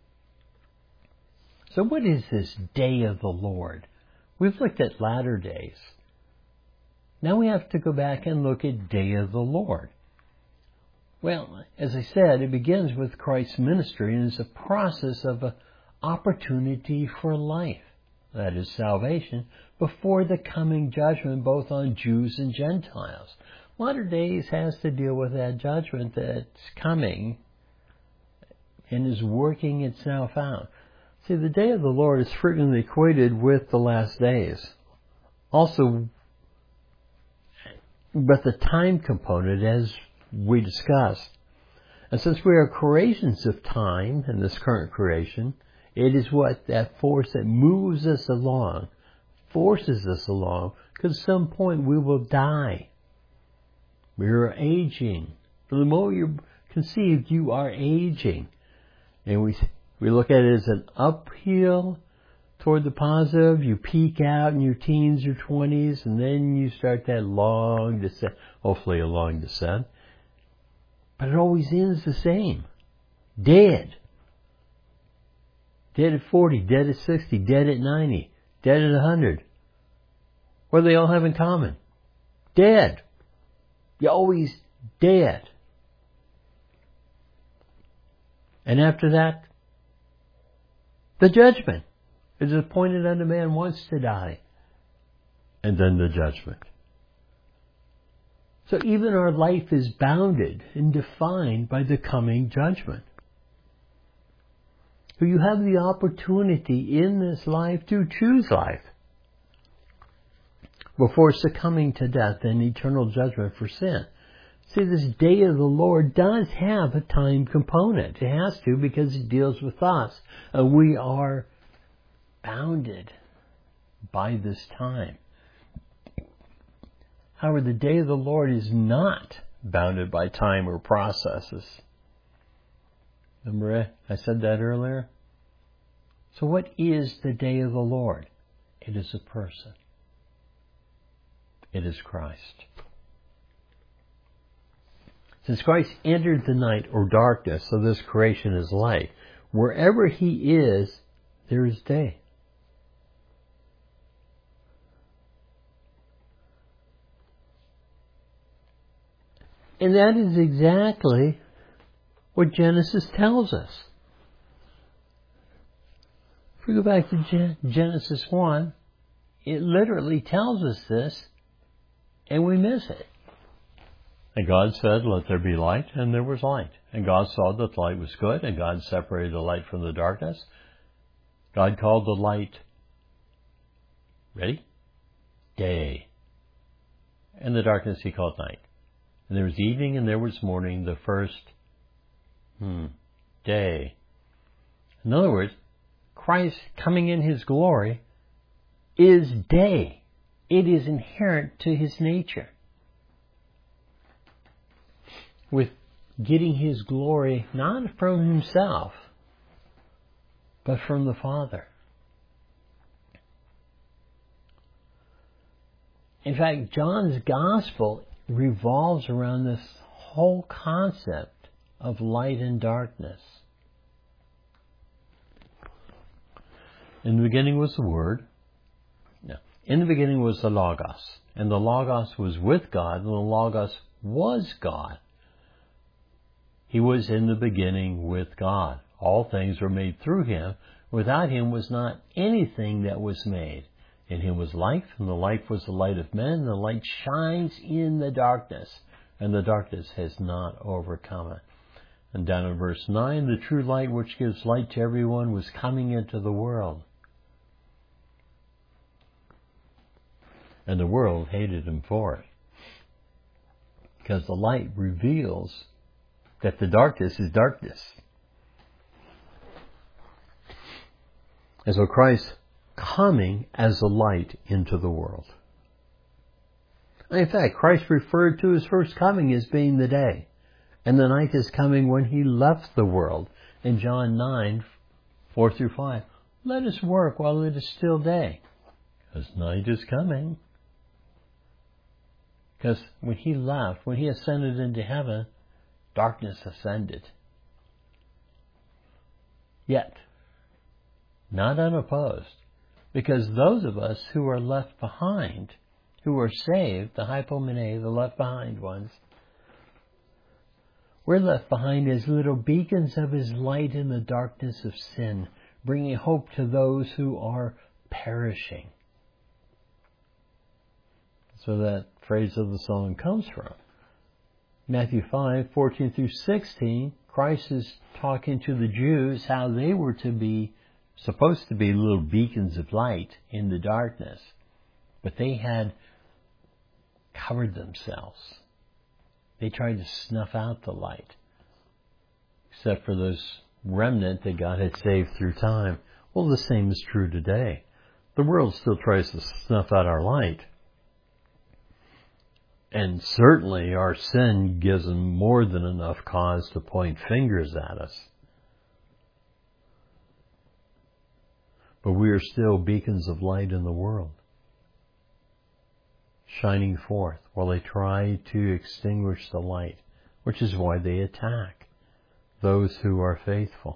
So what is this day of the Lord? We've looked at latter days. Now we have to go back and look at day of the Lord. Well, as I said, it begins with Christ's ministry and is a process of an opportunity for life, that is salvation, before the coming judgment both on Jews and Gentiles. Latter days has to deal with that judgment that's coming and is working itself out. See, the day of the Lord is frequently equated with the last days. Also, but the time component, as we discussed. And since we are creations of time in this current creation, it is what that force that moves us along, forces us along, because at some point we will die. We are aging. From the moment you're conceived, you are aging. And we we look at it as an uphill toward the positive. You peak out in your teens or twenties, and then you start that long descent, hopefully a long descent. But it always ends the same. Dead. Dead at forty, dead at sixty, dead at ninety, dead at one hundred. What do they all have in common? Dead. You're always dead. And after that, the judgment. It is appointed unto man once to die. And then the judgment. So even our life is bounded and defined by the coming judgment. So you have the opportunity in this life to choose life before succumbing to death and eternal judgment for sin. See, this day of the Lord does have a time component. It has to, because it deals with us. And we are bounded by this time. However, the day of the Lord is not bounded by time or processes. Remember, I said that earlier? So what is the day of the Lord? It is a person. It is Christ. Since Christ entered the night or darkness, so this creation is light, wherever He is, there is day. And that is exactly what Genesis tells us. If we go back to Gen- Genesis one, it literally tells us this, and we miss it. And God said, let there be light, and there was light. And God saw that the light was good, and God separated the light from the darkness. God called the light, ready? Day. And the darkness He called night. And there was evening and there was morning, the first hmm, day. In other words, Christ coming in His glory is day. It is inherent to His nature. With getting His glory not from Himself, but from the Father. In fact, John's Gospel revolves around this whole concept of light and darkness. In the beginning was the Word. No. In the beginning was the Logos. And the Logos was with God, and the Logos was God. He was in the beginning with God. All things were made through Him. Without Him was not anything that was made. In Him was life, and the life was the light of men. And the light shines in the darkness, and the darkness has not overcome it. And down in verse nine, the true light which gives light to everyone was coming into the world. And the world hated Him for it. Because the light reveals that the darkness is darkness. And so Christ coming as a light into the world. In fact, Christ referred to His first coming as being the day. And the night is coming when He left the world. In John nine, four through five. Let us work while it is still day, because night is coming. Because when He left, when He ascended into heaven, darkness ascended. Yet, not unopposed, because those of us who are left behind, who are saved, the hypomene, the left behind ones, We're left behind as little beacons of His light in the darkness of sin, bringing hope to those who are perishing. So that phrase of the song comes from. Matthew five, fourteen through sixteen, Christ is talking to the Jews how they were to be, supposed to be little beacons of light in the darkness. But they had covered themselves. They tried to snuff out the light. Except for those remnant that God had saved through time. Well, the same is true today. The world still tries to snuff out our light. And certainly our sin gives them more than enough cause to point fingers at us. But we are still beacons of light in the world, shining forth while they try to extinguish the light, which is why they attack those who are faithful.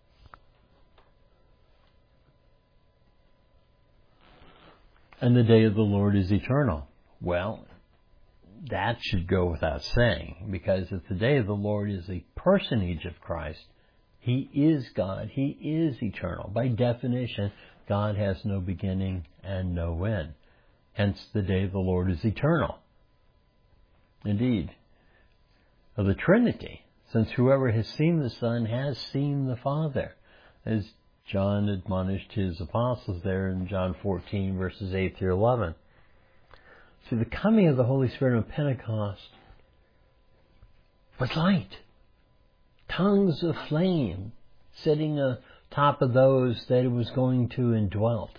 And the day of the Lord is eternal. Well, that should go without saying, because if the day of the Lord is a personage of Christ, He is God, He is eternal. By definition, God has no beginning and no end. Hence, the day of the Lord is eternal. Indeed, of the Trinity, since whoever has seen the Son has seen the Father, as John admonished his apostles there in John fourteen, verses eight through eleven. See, the coming of the Holy Spirit on Pentecost was light. Tongues of flame sitting atop of those that it was going to indwelt.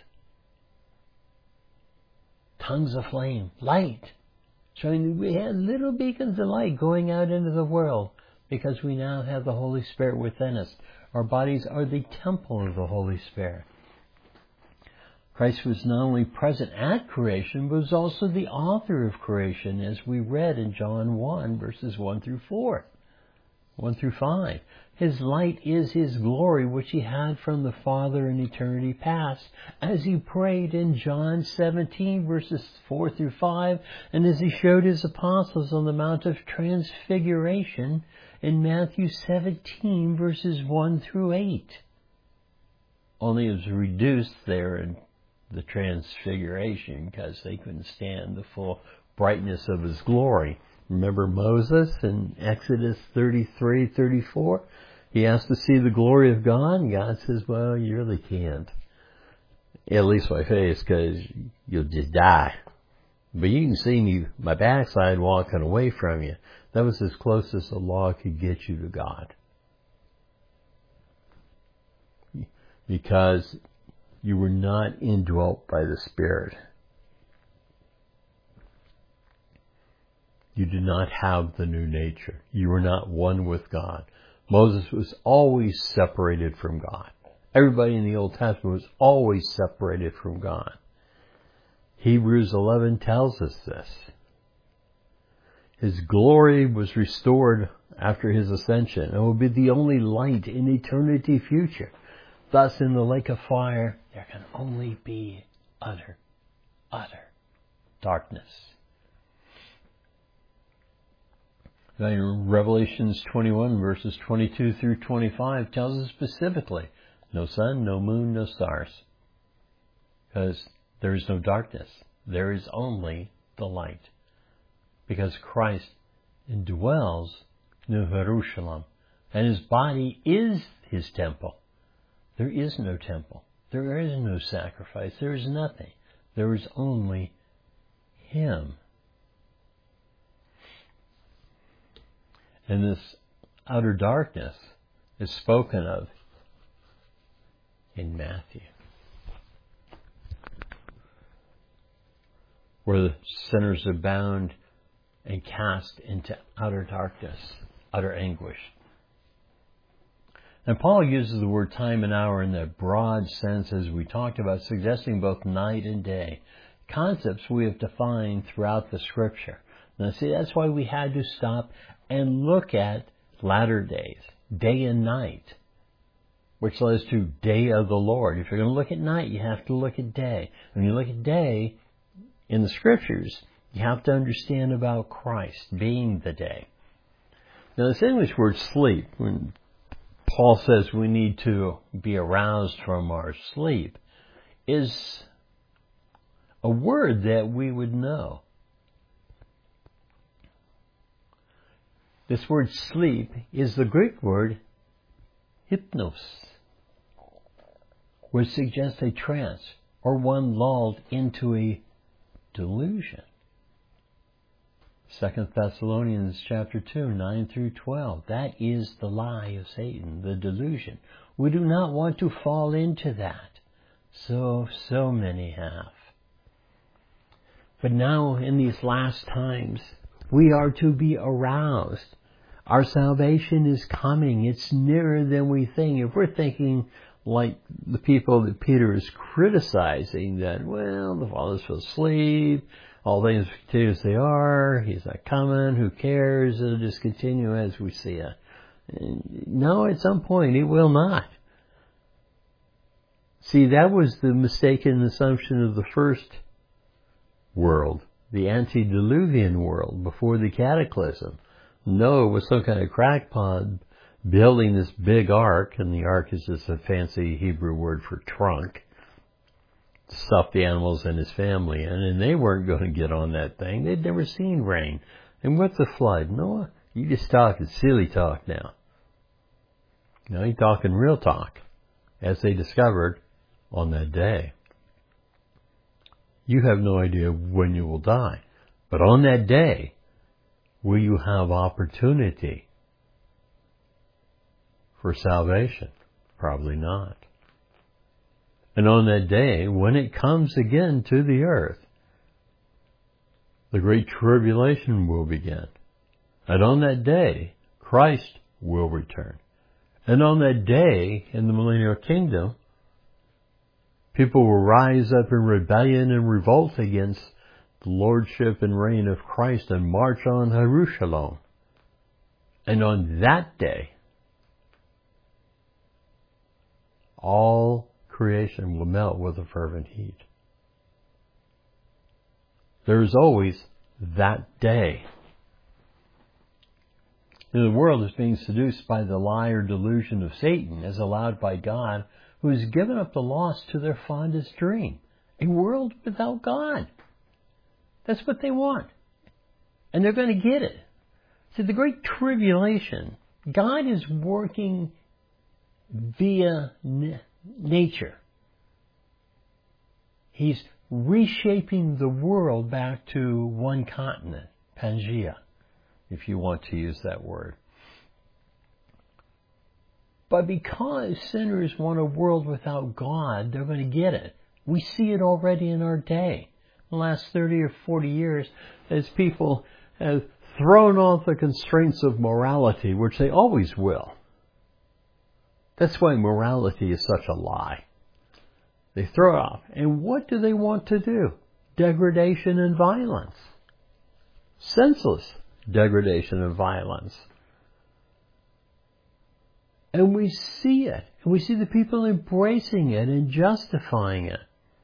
Tongues of flame, light, showing that we had little beacons of light going out into the world because we now have the Holy Spirit within us. Our bodies are the temple of the Holy Spirit. Christ was not only present at creation, but was also the author of creation, as we read in John one, verses one through four. one through five. His light is His glory, which He had from the Father in eternity past, as He prayed in John seventeen, verses four through five, and as He showed His apostles on the Mount of Transfiguration in Matthew seventeen, verses one through eight. Only it was reduced there in the Transfiguration because they couldn't stand the full brightness of His glory. Remember Moses in Exodus thirty-three, thirty-four? He asked to see the glory of God, and God says, well, you really can't. At least my face, because you'll just die. But you can see me, my backside walking away from you. That was as close as the law could get you to God. Because you were not indwelt by the Spirit. You did not have the new nature. You were not one with God. Moses was always separated from God. Everybody in the Old Testament was always separated from God. Hebrews eleven tells us this. His glory was restored after His ascension and will be the only light in eternity future. Thus, in the lake of fire, there can only be utter, utter darkness. Revelations twenty-one, verses twenty-two through twenty-five tells us specifically, no sun, no moon, no stars. Because there is no darkness. There is only the light. Because Christ indwells New Jerusalem. And His body is His temple. There is no temple. There is no sacrifice. There is nothing. There is only Him. And this outer darkness is spoken of in Matthew, where the sinners are bound and cast into outer darkness, utter anguish. And Paul uses the word time and hour in that broad sense, as we talked about, suggesting both night and day. Concepts we have defined throughout the Scripture. Now see, that's why we had to stop and look at latter days, day and night, which leads to day of the Lord. If you're going to look at night, you have to look at day. When you look at day in the Scriptures, you have to understand about Christ being the day. Now this English word sleep, when Paul says we need to be aroused from our sleep, is a word that we would know. This word sleep is the Greek word hypnos, which suggests a trance or one lulled into a delusion. Second Thessalonians chapter two, nine through twelve. That is the lie of Satan, the delusion. We do not want to fall into that. So, so many have. But now, in these last times, we are to be aroused. Our salvation is coming. It's nearer than we think. If we're thinking like the people that Peter is criticizing, that, well, the Father's asleep, all things continue as they are, He's not coming, who cares, it'll just continue as we see it. No, at some point He will not. See, that was the mistaken assumption of the first world, the antediluvian world, before the cataclysm. Noah was some kind of crackpot building this big ark, and the ark is just a fancy Hebrew word for trunk, to stuff the animals and his family in, and they weren't going to get on that thing. They'd never seen rain. And what's a flood? Noah, you just talking silly talk now. Now you're talking real talk, as they discovered on that day. You have no idea when you will die, but on that day, will you have opportunity for salvation? Probably not. And on that day, when it comes again to the earth, the great tribulation will begin. And on that day, Christ will return. And on that day, in the millennial kingdom, people will rise up in rebellion and revolt against the lordship and reign of Christ and march on Jerusalem. And on that day, all creation will melt with a fervent heat. There is always that day. And the world is being seduced by the lie or delusion of Satan, as allowed by God, who has given up the lost to their fondest dream. A world without God. That's what they want. And they're going to get it. See, the great tribulation, God is working via n- nature. He's reshaping the world back to one continent, Pangea, if you want to use that word. But because sinners want a world without God, they're going to get it. We see it already in our day. In the last thirty or forty years, as people have thrown off the constraints of morality, which they always will. That's why morality is such a lie. They throw it off. And what do they want to do? Degradation and violence. Senseless degradation and violence. And we see it. And we see the people embracing it and justifying it.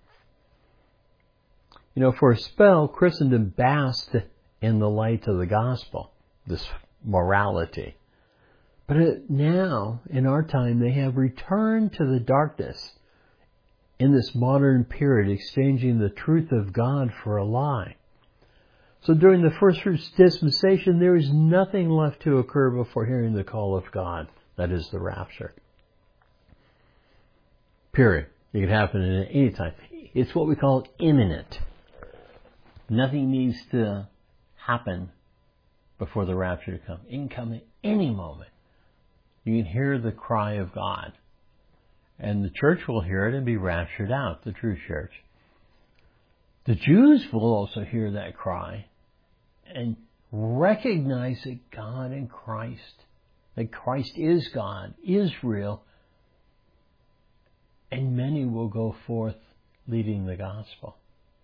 You know, for a spell, Christendom basked in the light of the gospel, this morality. But now, in our time, they have returned to the darkness in this modern period, exchanging the truth of God for a lie. So during the first dispensation, there is nothing left to occur before hearing the call of God. That is the rapture. Period. It can happen at any time. It's what we call imminent. Nothing needs to happen before the rapture to come. It can come at any moment. You can hear the cry of God. And the church will hear it and be raptured out, the true church. The Jews will also hear that cry and recognize that God and Christ, that Christ is God, is real, and many will go forth leading the gospel.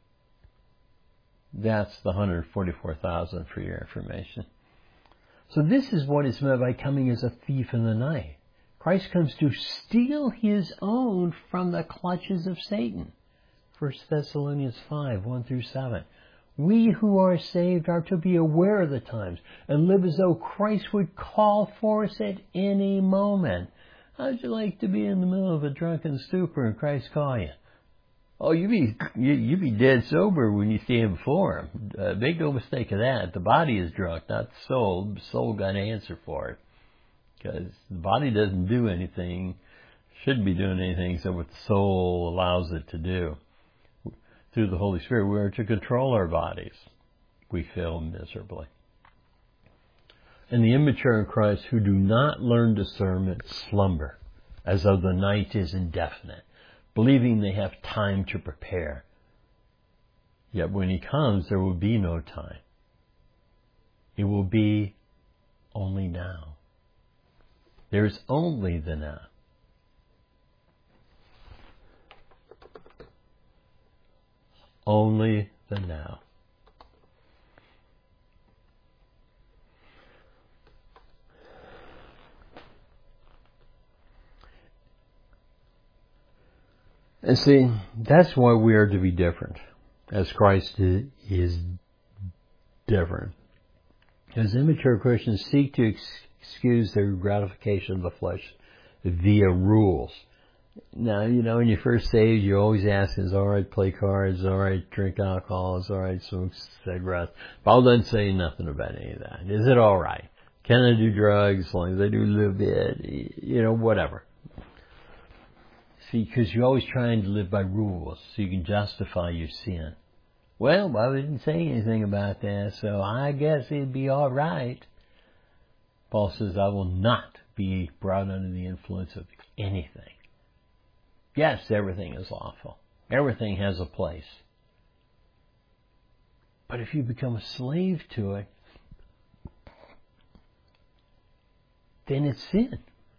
That's the one hundred forty-four thousand for your information. So this is what is meant by coming as a thief in the night. Christ comes to steal His own from the clutches of Satan. First Thessalonians five, one through seven. We who are saved are to be aware of the times and live as though Christ would call for us at any moment. How'd you like to be in the middle of a drunken stupor and Christ call you? Oh, you be you, you be dead sober when you stand before Him. Uh, make no mistake of that. The body is drunk, not the soul. The soul got to answer for it, because the body doesn't do anything, shouldn't be doing anything except what the soul allows it to do. Through the Holy Spirit, we are to control our bodies. We fail miserably. And the immature in Christ who do not learn discernment slumber, as though the night is indefinite, believing they have time to prepare. Yet when He comes, there will be no time. It will be only now. There's only the now. Only the now. And see, that's why we are to be different, as Christ is different. As immature Christians seek to ex- excuse their gratification of the flesh via rules. Now, you know, when you first saved, you always ask, is it all right to play cards, is it all right to drink alcohol, is it all right to smoke cigarettes? Paul doesn't say nothing about any of that. Is it all right? Can I do drugs as long as I do a little bit? You know, whatever. See, because you're always trying to live by rules so you can justify your sin. Well, Bible didn't say anything about that, so I guess it'd be all right. Paul says, I will not be brought under the influence of anything. Yes, everything is lawful. Everything has a place. But if you become a slave to it, then it's sin.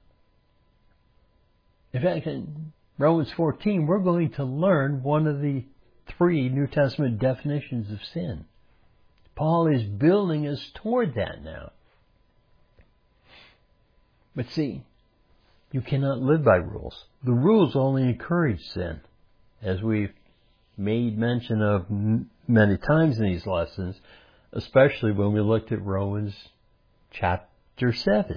In fact, in Romans fourteen, we're going to learn one of the three New Testament definitions of sin. Paul is building us toward that now. But see, you cannot live by rules. The rules only encourage sin, as we've made mention of many times in these lessons, especially when we looked at Romans chapter seven.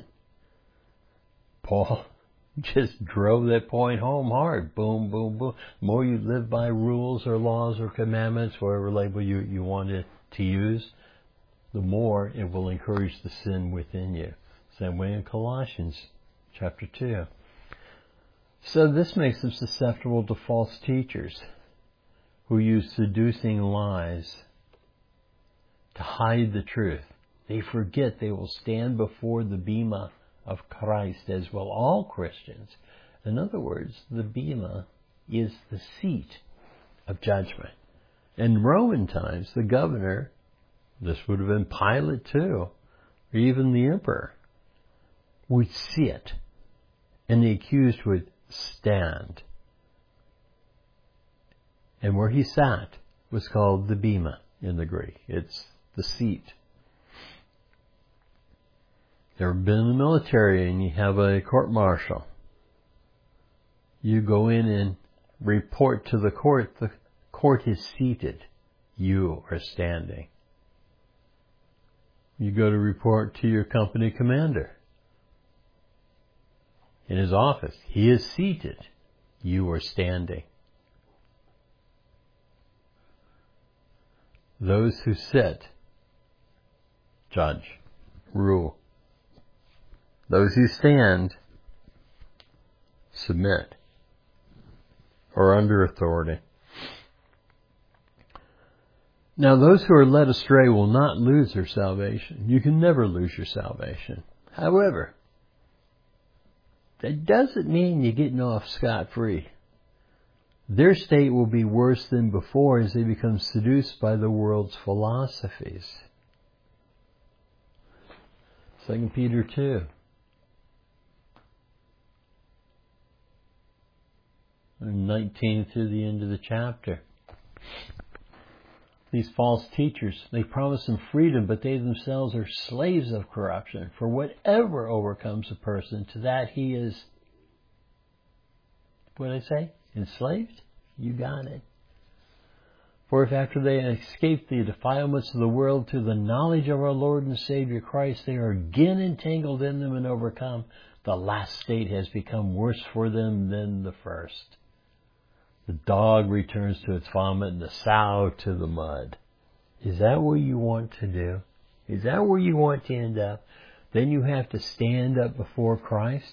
Paul just drove that point home hard. Boom, boom, boom. The more you live by rules or laws or commandments, whatever label you, you want it to use, the more it will encourage the sin within you. Same way in Colossians chapter two. So this makes them susceptible to false teachers who use seducing lies to hide the truth. They forget they will stand before the bema of Christ, as will all Christians. In other words, the bema is the seat of judgment. In Roman times, the governor, this would have been Pilate too, or even the emperor, would sit, and the accused would stand. And where he sat was called the bema in the Greek. It's the seat. Ever been in the military and you have a court-martial? You go in and report to the court. The court is seated. You are standing. You go to report to your company commander. In his office, he is seated. You are standing. Those who sit, judge, rule. Those who stand, submit, or under authority. Now, those who are led astray will not lose their salvation. You can never lose your salvation. However, that doesn't mean you're getting off scot-free. Their state will be worse than before as they become seduced by the world's philosophies. Second Peter two. nineteen through the end of the chapter. These false teachers, they promise them freedom, but they themselves are slaves of corruption. For whatever overcomes a person, to that he is, what did I say? Enslaved? You got it. For if after they escape the defilements of the world to the knowledge of our Lord and Savior Christ, they are again entangled in them and overcome, the last state has become worse for them than the first. The dog returns to its vomit and the sow to the mud. Is that what you want to do? Is that where you want to end up? Then you have to stand up before Christ.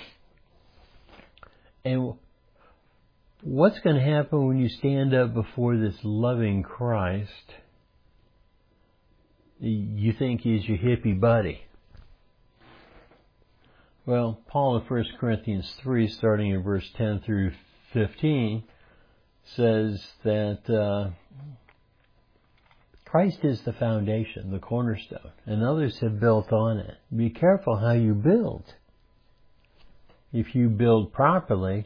And what's going to happen when you stand up before this loving Christ? You think he's your hippie buddy. Well, Paul in First Corinthians three, starting in verse ten through fifteen, says that uh, Christ is the foundation, the cornerstone, and others have built on it. Be careful how you build. If you build properly,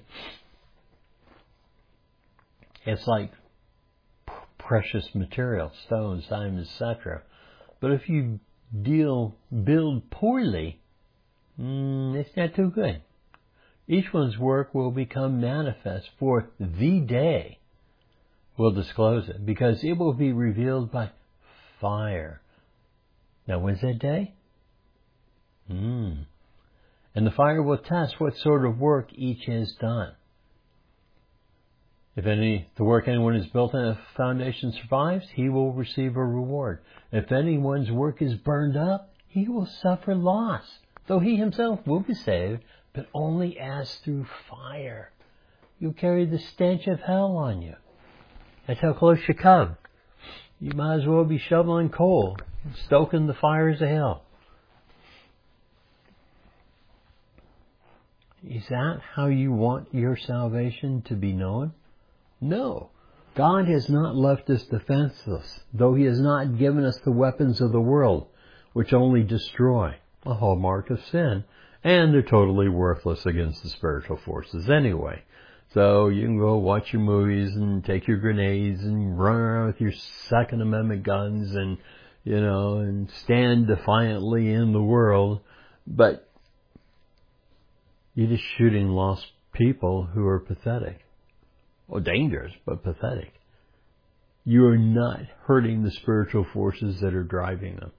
it's like precious material, stones, diamonds, et cetera. But if you deal build poorly, mm, it's not too good. Each one's work will become manifest, for the day will disclose it, because it will be revealed by fire. Now, when's that day? Mm. And the fire will test what sort of work each has done. If any the work anyone has built on a foundation survives, he will receive a reward. If anyone's work is burned up, he will suffer loss, though he himself will be saved, but only as through fire. You carry the stench of hell on you. That's how close you come. You might as well be shoveling coal, stoking the fires of hell. Is that how you want your salvation to be known? No. God has not left us defenseless, though He has not given us the weapons of the world, which only destroy, a hallmark of sin, and they're totally worthless against the spiritual forces anyway. So you can go watch your movies and take your grenades and run around with your Second Amendment guns and, you know, and stand defiantly in the world, but you're just shooting lost people who are pathetic. Well, dangerous, but pathetic. You are not hurting the spiritual forces that are driving them.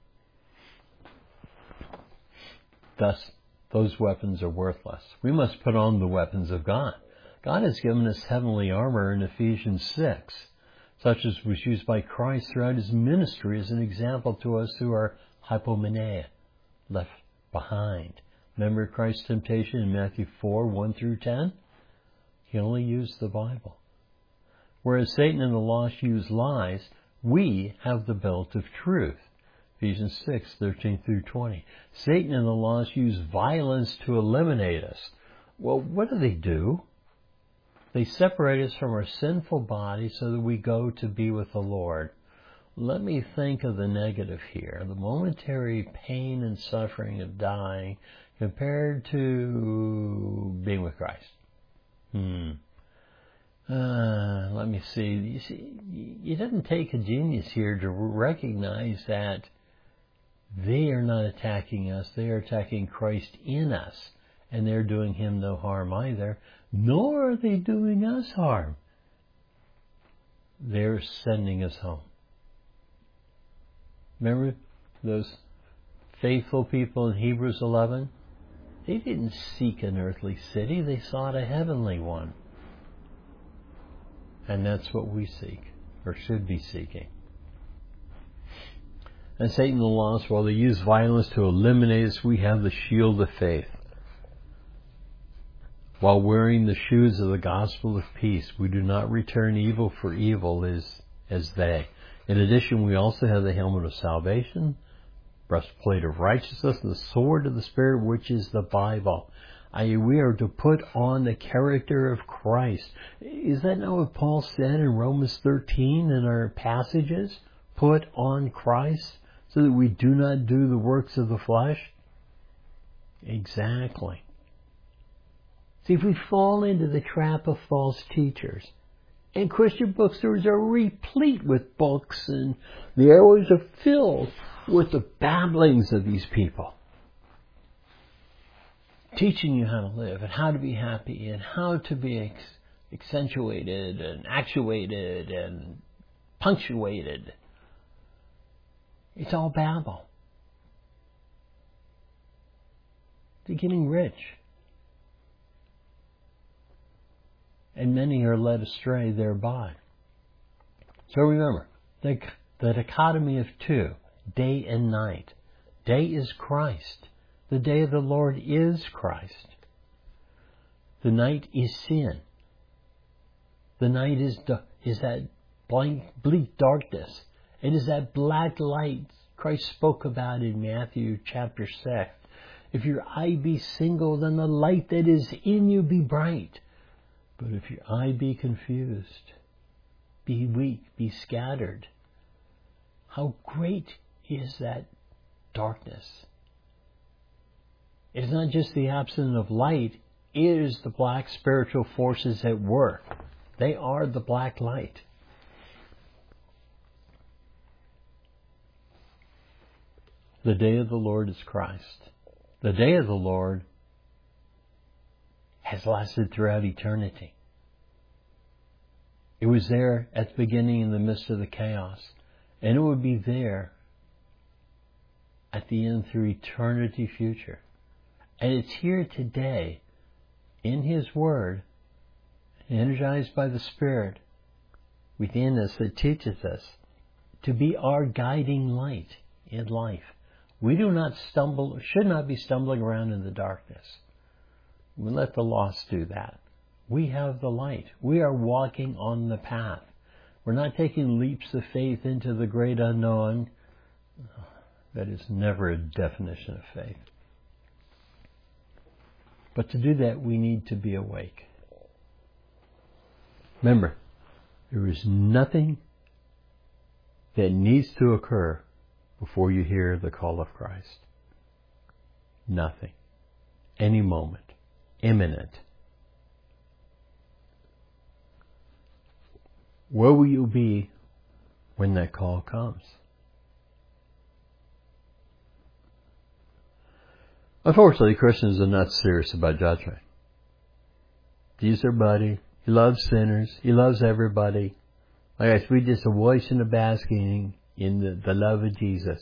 Thus, those weapons are worthless. We must put on the weapons of God. God has given us heavenly armor in Ephesians six, such as was used by Christ throughout His ministry as an example to us who are hypomenea, left behind. Remember Christ's temptation in Matthew four, one through ten? He only used the Bible. Whereas Satan and the lost use lies, we have the belt of truth. Ephesians six, thirteen through twenty. Satan and the lost use violence to eliminate us. Well, what do they do? They separate us from our sinful body so that we go to be with the Lord. Let me think of the negative here. The momentary pain and suffering of dying compared to being with Christ. Hmm. Uh, let me see. You see, it doesn't take a genius here to recognize that they are not attacking us. They are attacking Christ in us. And they're doing Him no harm either. Nor are they doing us harm. They're sending us home. Remember those faithful people in Hebrews eleven? They didn't seek an earthly city. They sought a heavenly one. And that's what we seek, or should be seeking. And Satan and the lost, while they use violence to eliminate us, we have the shield of faith. While wearing the shoes of the gospel of peace, we do not return evil for evil as, as they. In addition, we also have the helmet of salvation, breastplate of righteousness, and the sword of the Spirit, which is the Bible. I mean, we are to put on the character of Christ. Is that not what Paul said in Romans thirteen in our passages? Put on Christ so that we do not do the works of the flesh? Exactly. See, if we fall into the trap of false teachers, and Christian bookstores are replete with books, and the airways are filled with the babblings of these people, teaching you how to live and how to be happy and how to be ex- accentuated and actuated and punctuated. It's all babble. They're getting rich. And many are led astray thereby. So remember, the, the dichotomy of two, day and night. Day is Christ. The day of the Lord is Christ. The night is sin. The night is is that blank, bleak darkness. It is that black light Christ spoke about in Matthew chapter six. If your eye be single, then the light that is in you be bright. But if your eye be confused, be weak, be scattered. How great is that darkness? It's not just the absence of light, it is the black spiritual forces at work. They are the black light. The day of the Lord is Christ. The day of the Lord has lasted throughout eternity. It was there at the beginning in the midst of the chaos. And it will be there at the end through eternity future. And it's here today in His Word, energized by the Spirit within us that teaches us to be our guiding light in life. We do not stumble, should not be stumbling around in the darkness. We let the lost do that. We have the light. We are walking on the path. We're not taking leaps of faith into the great unknown. That is never a definition of faith. But to do that, we need to be awake. Remember, there is nothing that needs to occur before you hear the call of Christ. Nothing. Any moment. Imminent. Where will you be when that call comes? Unfortunately, Christians are not serious about judgment. He's their buddy. He loves sinners. He loves everybody. Like I said, we just a voice in the basking in the, the love of Jesus.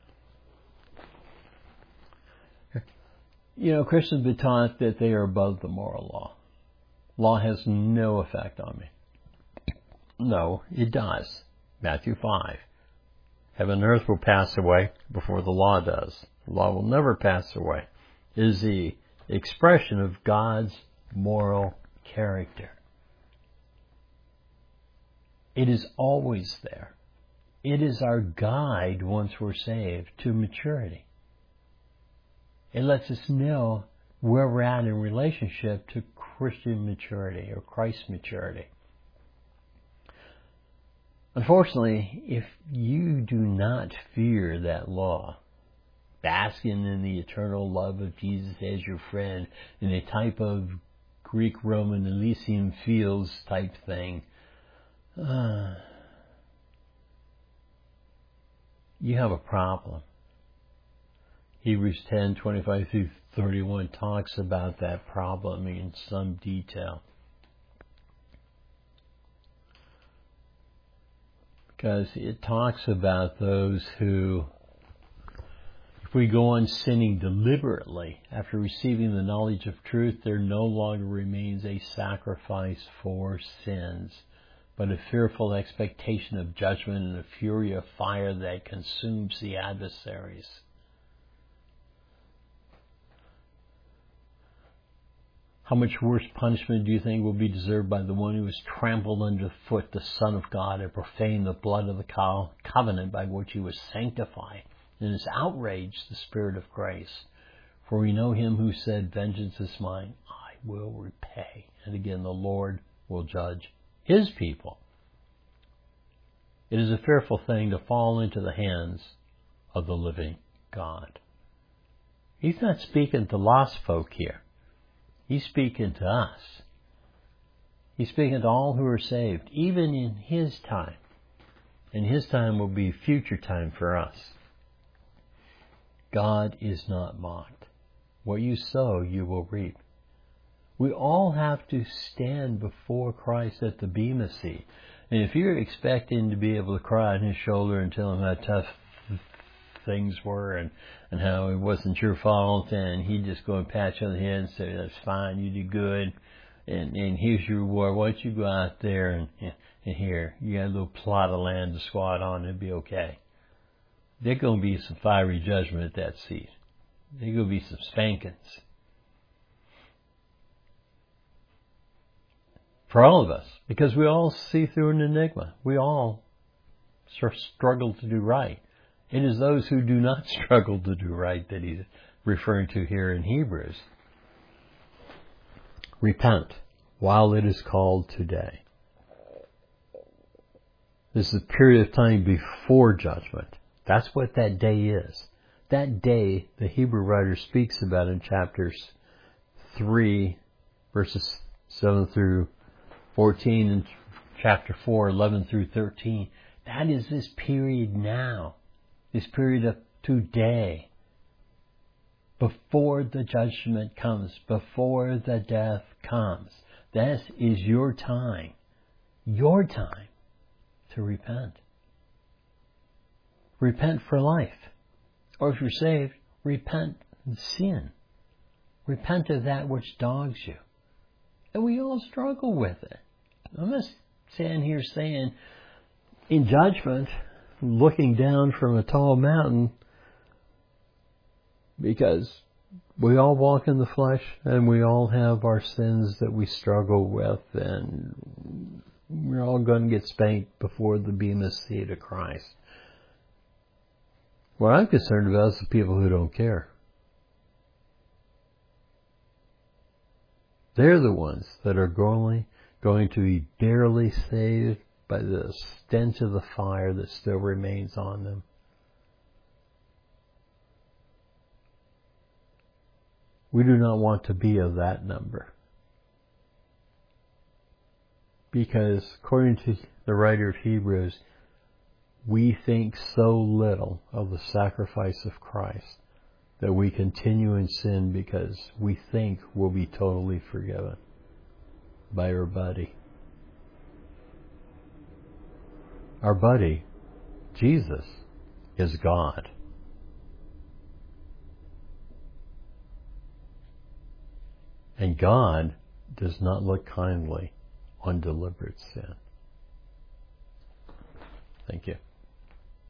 You know, Christians have been taught that they are above the moral law. Law has no effect on me. No, it does. Matthew five. Heaven and earth will pass away before the law does. The law will never pass away. It is the expression of God's moral character. It is always there. It is our guide once we're saved to maturity. It lets us know where we're at in relationship to Christian maturity or Christ's maturity. Unfortunately, if you do not fear that law, basking in the eternal love of Jesus as your friend, in a type of Greek, Roman, Elysian fields type thing, uh, you have a problem. Hebrews ten, twenty-five through thirty-one talks about that problem in some detail. Because it talks about those who, if we go on sinning deliberately after receiving the knowledge of truth, there no longer remains a sacrifice for sins, but a fearful expectation of judgment and a fury of fire that consumes the adversaries. How much worse punishment do you think will be deserved by the one who has trampled underfoot the Son of God and profaned the blood of the co- covenant by which he was sanctified and has outraged the Spirit of grace? For we know him who said, "Vengeance is mine, I will repay." And again, the Lord will judge his people. It is a fearful thing to fall into the hands of the living God. He's not speaking to lost folk here. He's speaking to us. He's speaking to all who are saved, even in His time. And His time will be future time for us. God is not mocked. What you sow, you will reap. We all have to stand before Christ at the Bema Seat. And if you're expecting to be able to cry on his shoulder and tell him how tough things were and, and how it wasn't your fault, and he'd just go and pat you on the head and say, that's fine, you did good, and, and here's your reward. Why don't you go out there and, and here, you got a little plot of land to squat on, it'll be okay. There's going to be some fiery judgment at that seat. There's going to be some spankings. For all of us, because we all see through an enigma. We all struggle to do right. It is those who do not struggle to do right that he's referring to here in Hebrews. Repent while it is called today. This is a period of time before judgment. That's what that day is. That day the Hebrew writer speaks about in chapters three, verses seven through fourteen, and chapter four, eleven through thirteen. That is this period now. This period of today. Before the judgment comes. Before the death comes. This is your time. Your time to repent. Repent for life. Or if you're saved, repent of sin. Repent of that which dogs you. And we all struggle with it. I'm not standing here saying, in judgment, looking down from a tall mountain, because we all walk in the flesh and we all have our sins that we struggle with, and we're all going to get spanked before the bema seat of Christ. What I'm concerned about is the people who don't care. They're the ones that are going, going to be barely saved by the stench of the fire that still remains on them. We do not want to be of that number. Because according to the writer of Hebrews, we think so little of the sacrifice of Christ that we continue in sin because we think we'll be totally forgiven by our buddy. Our buddy, Jesus, is God. And God does not look kindly on deliberate sin. Thank you.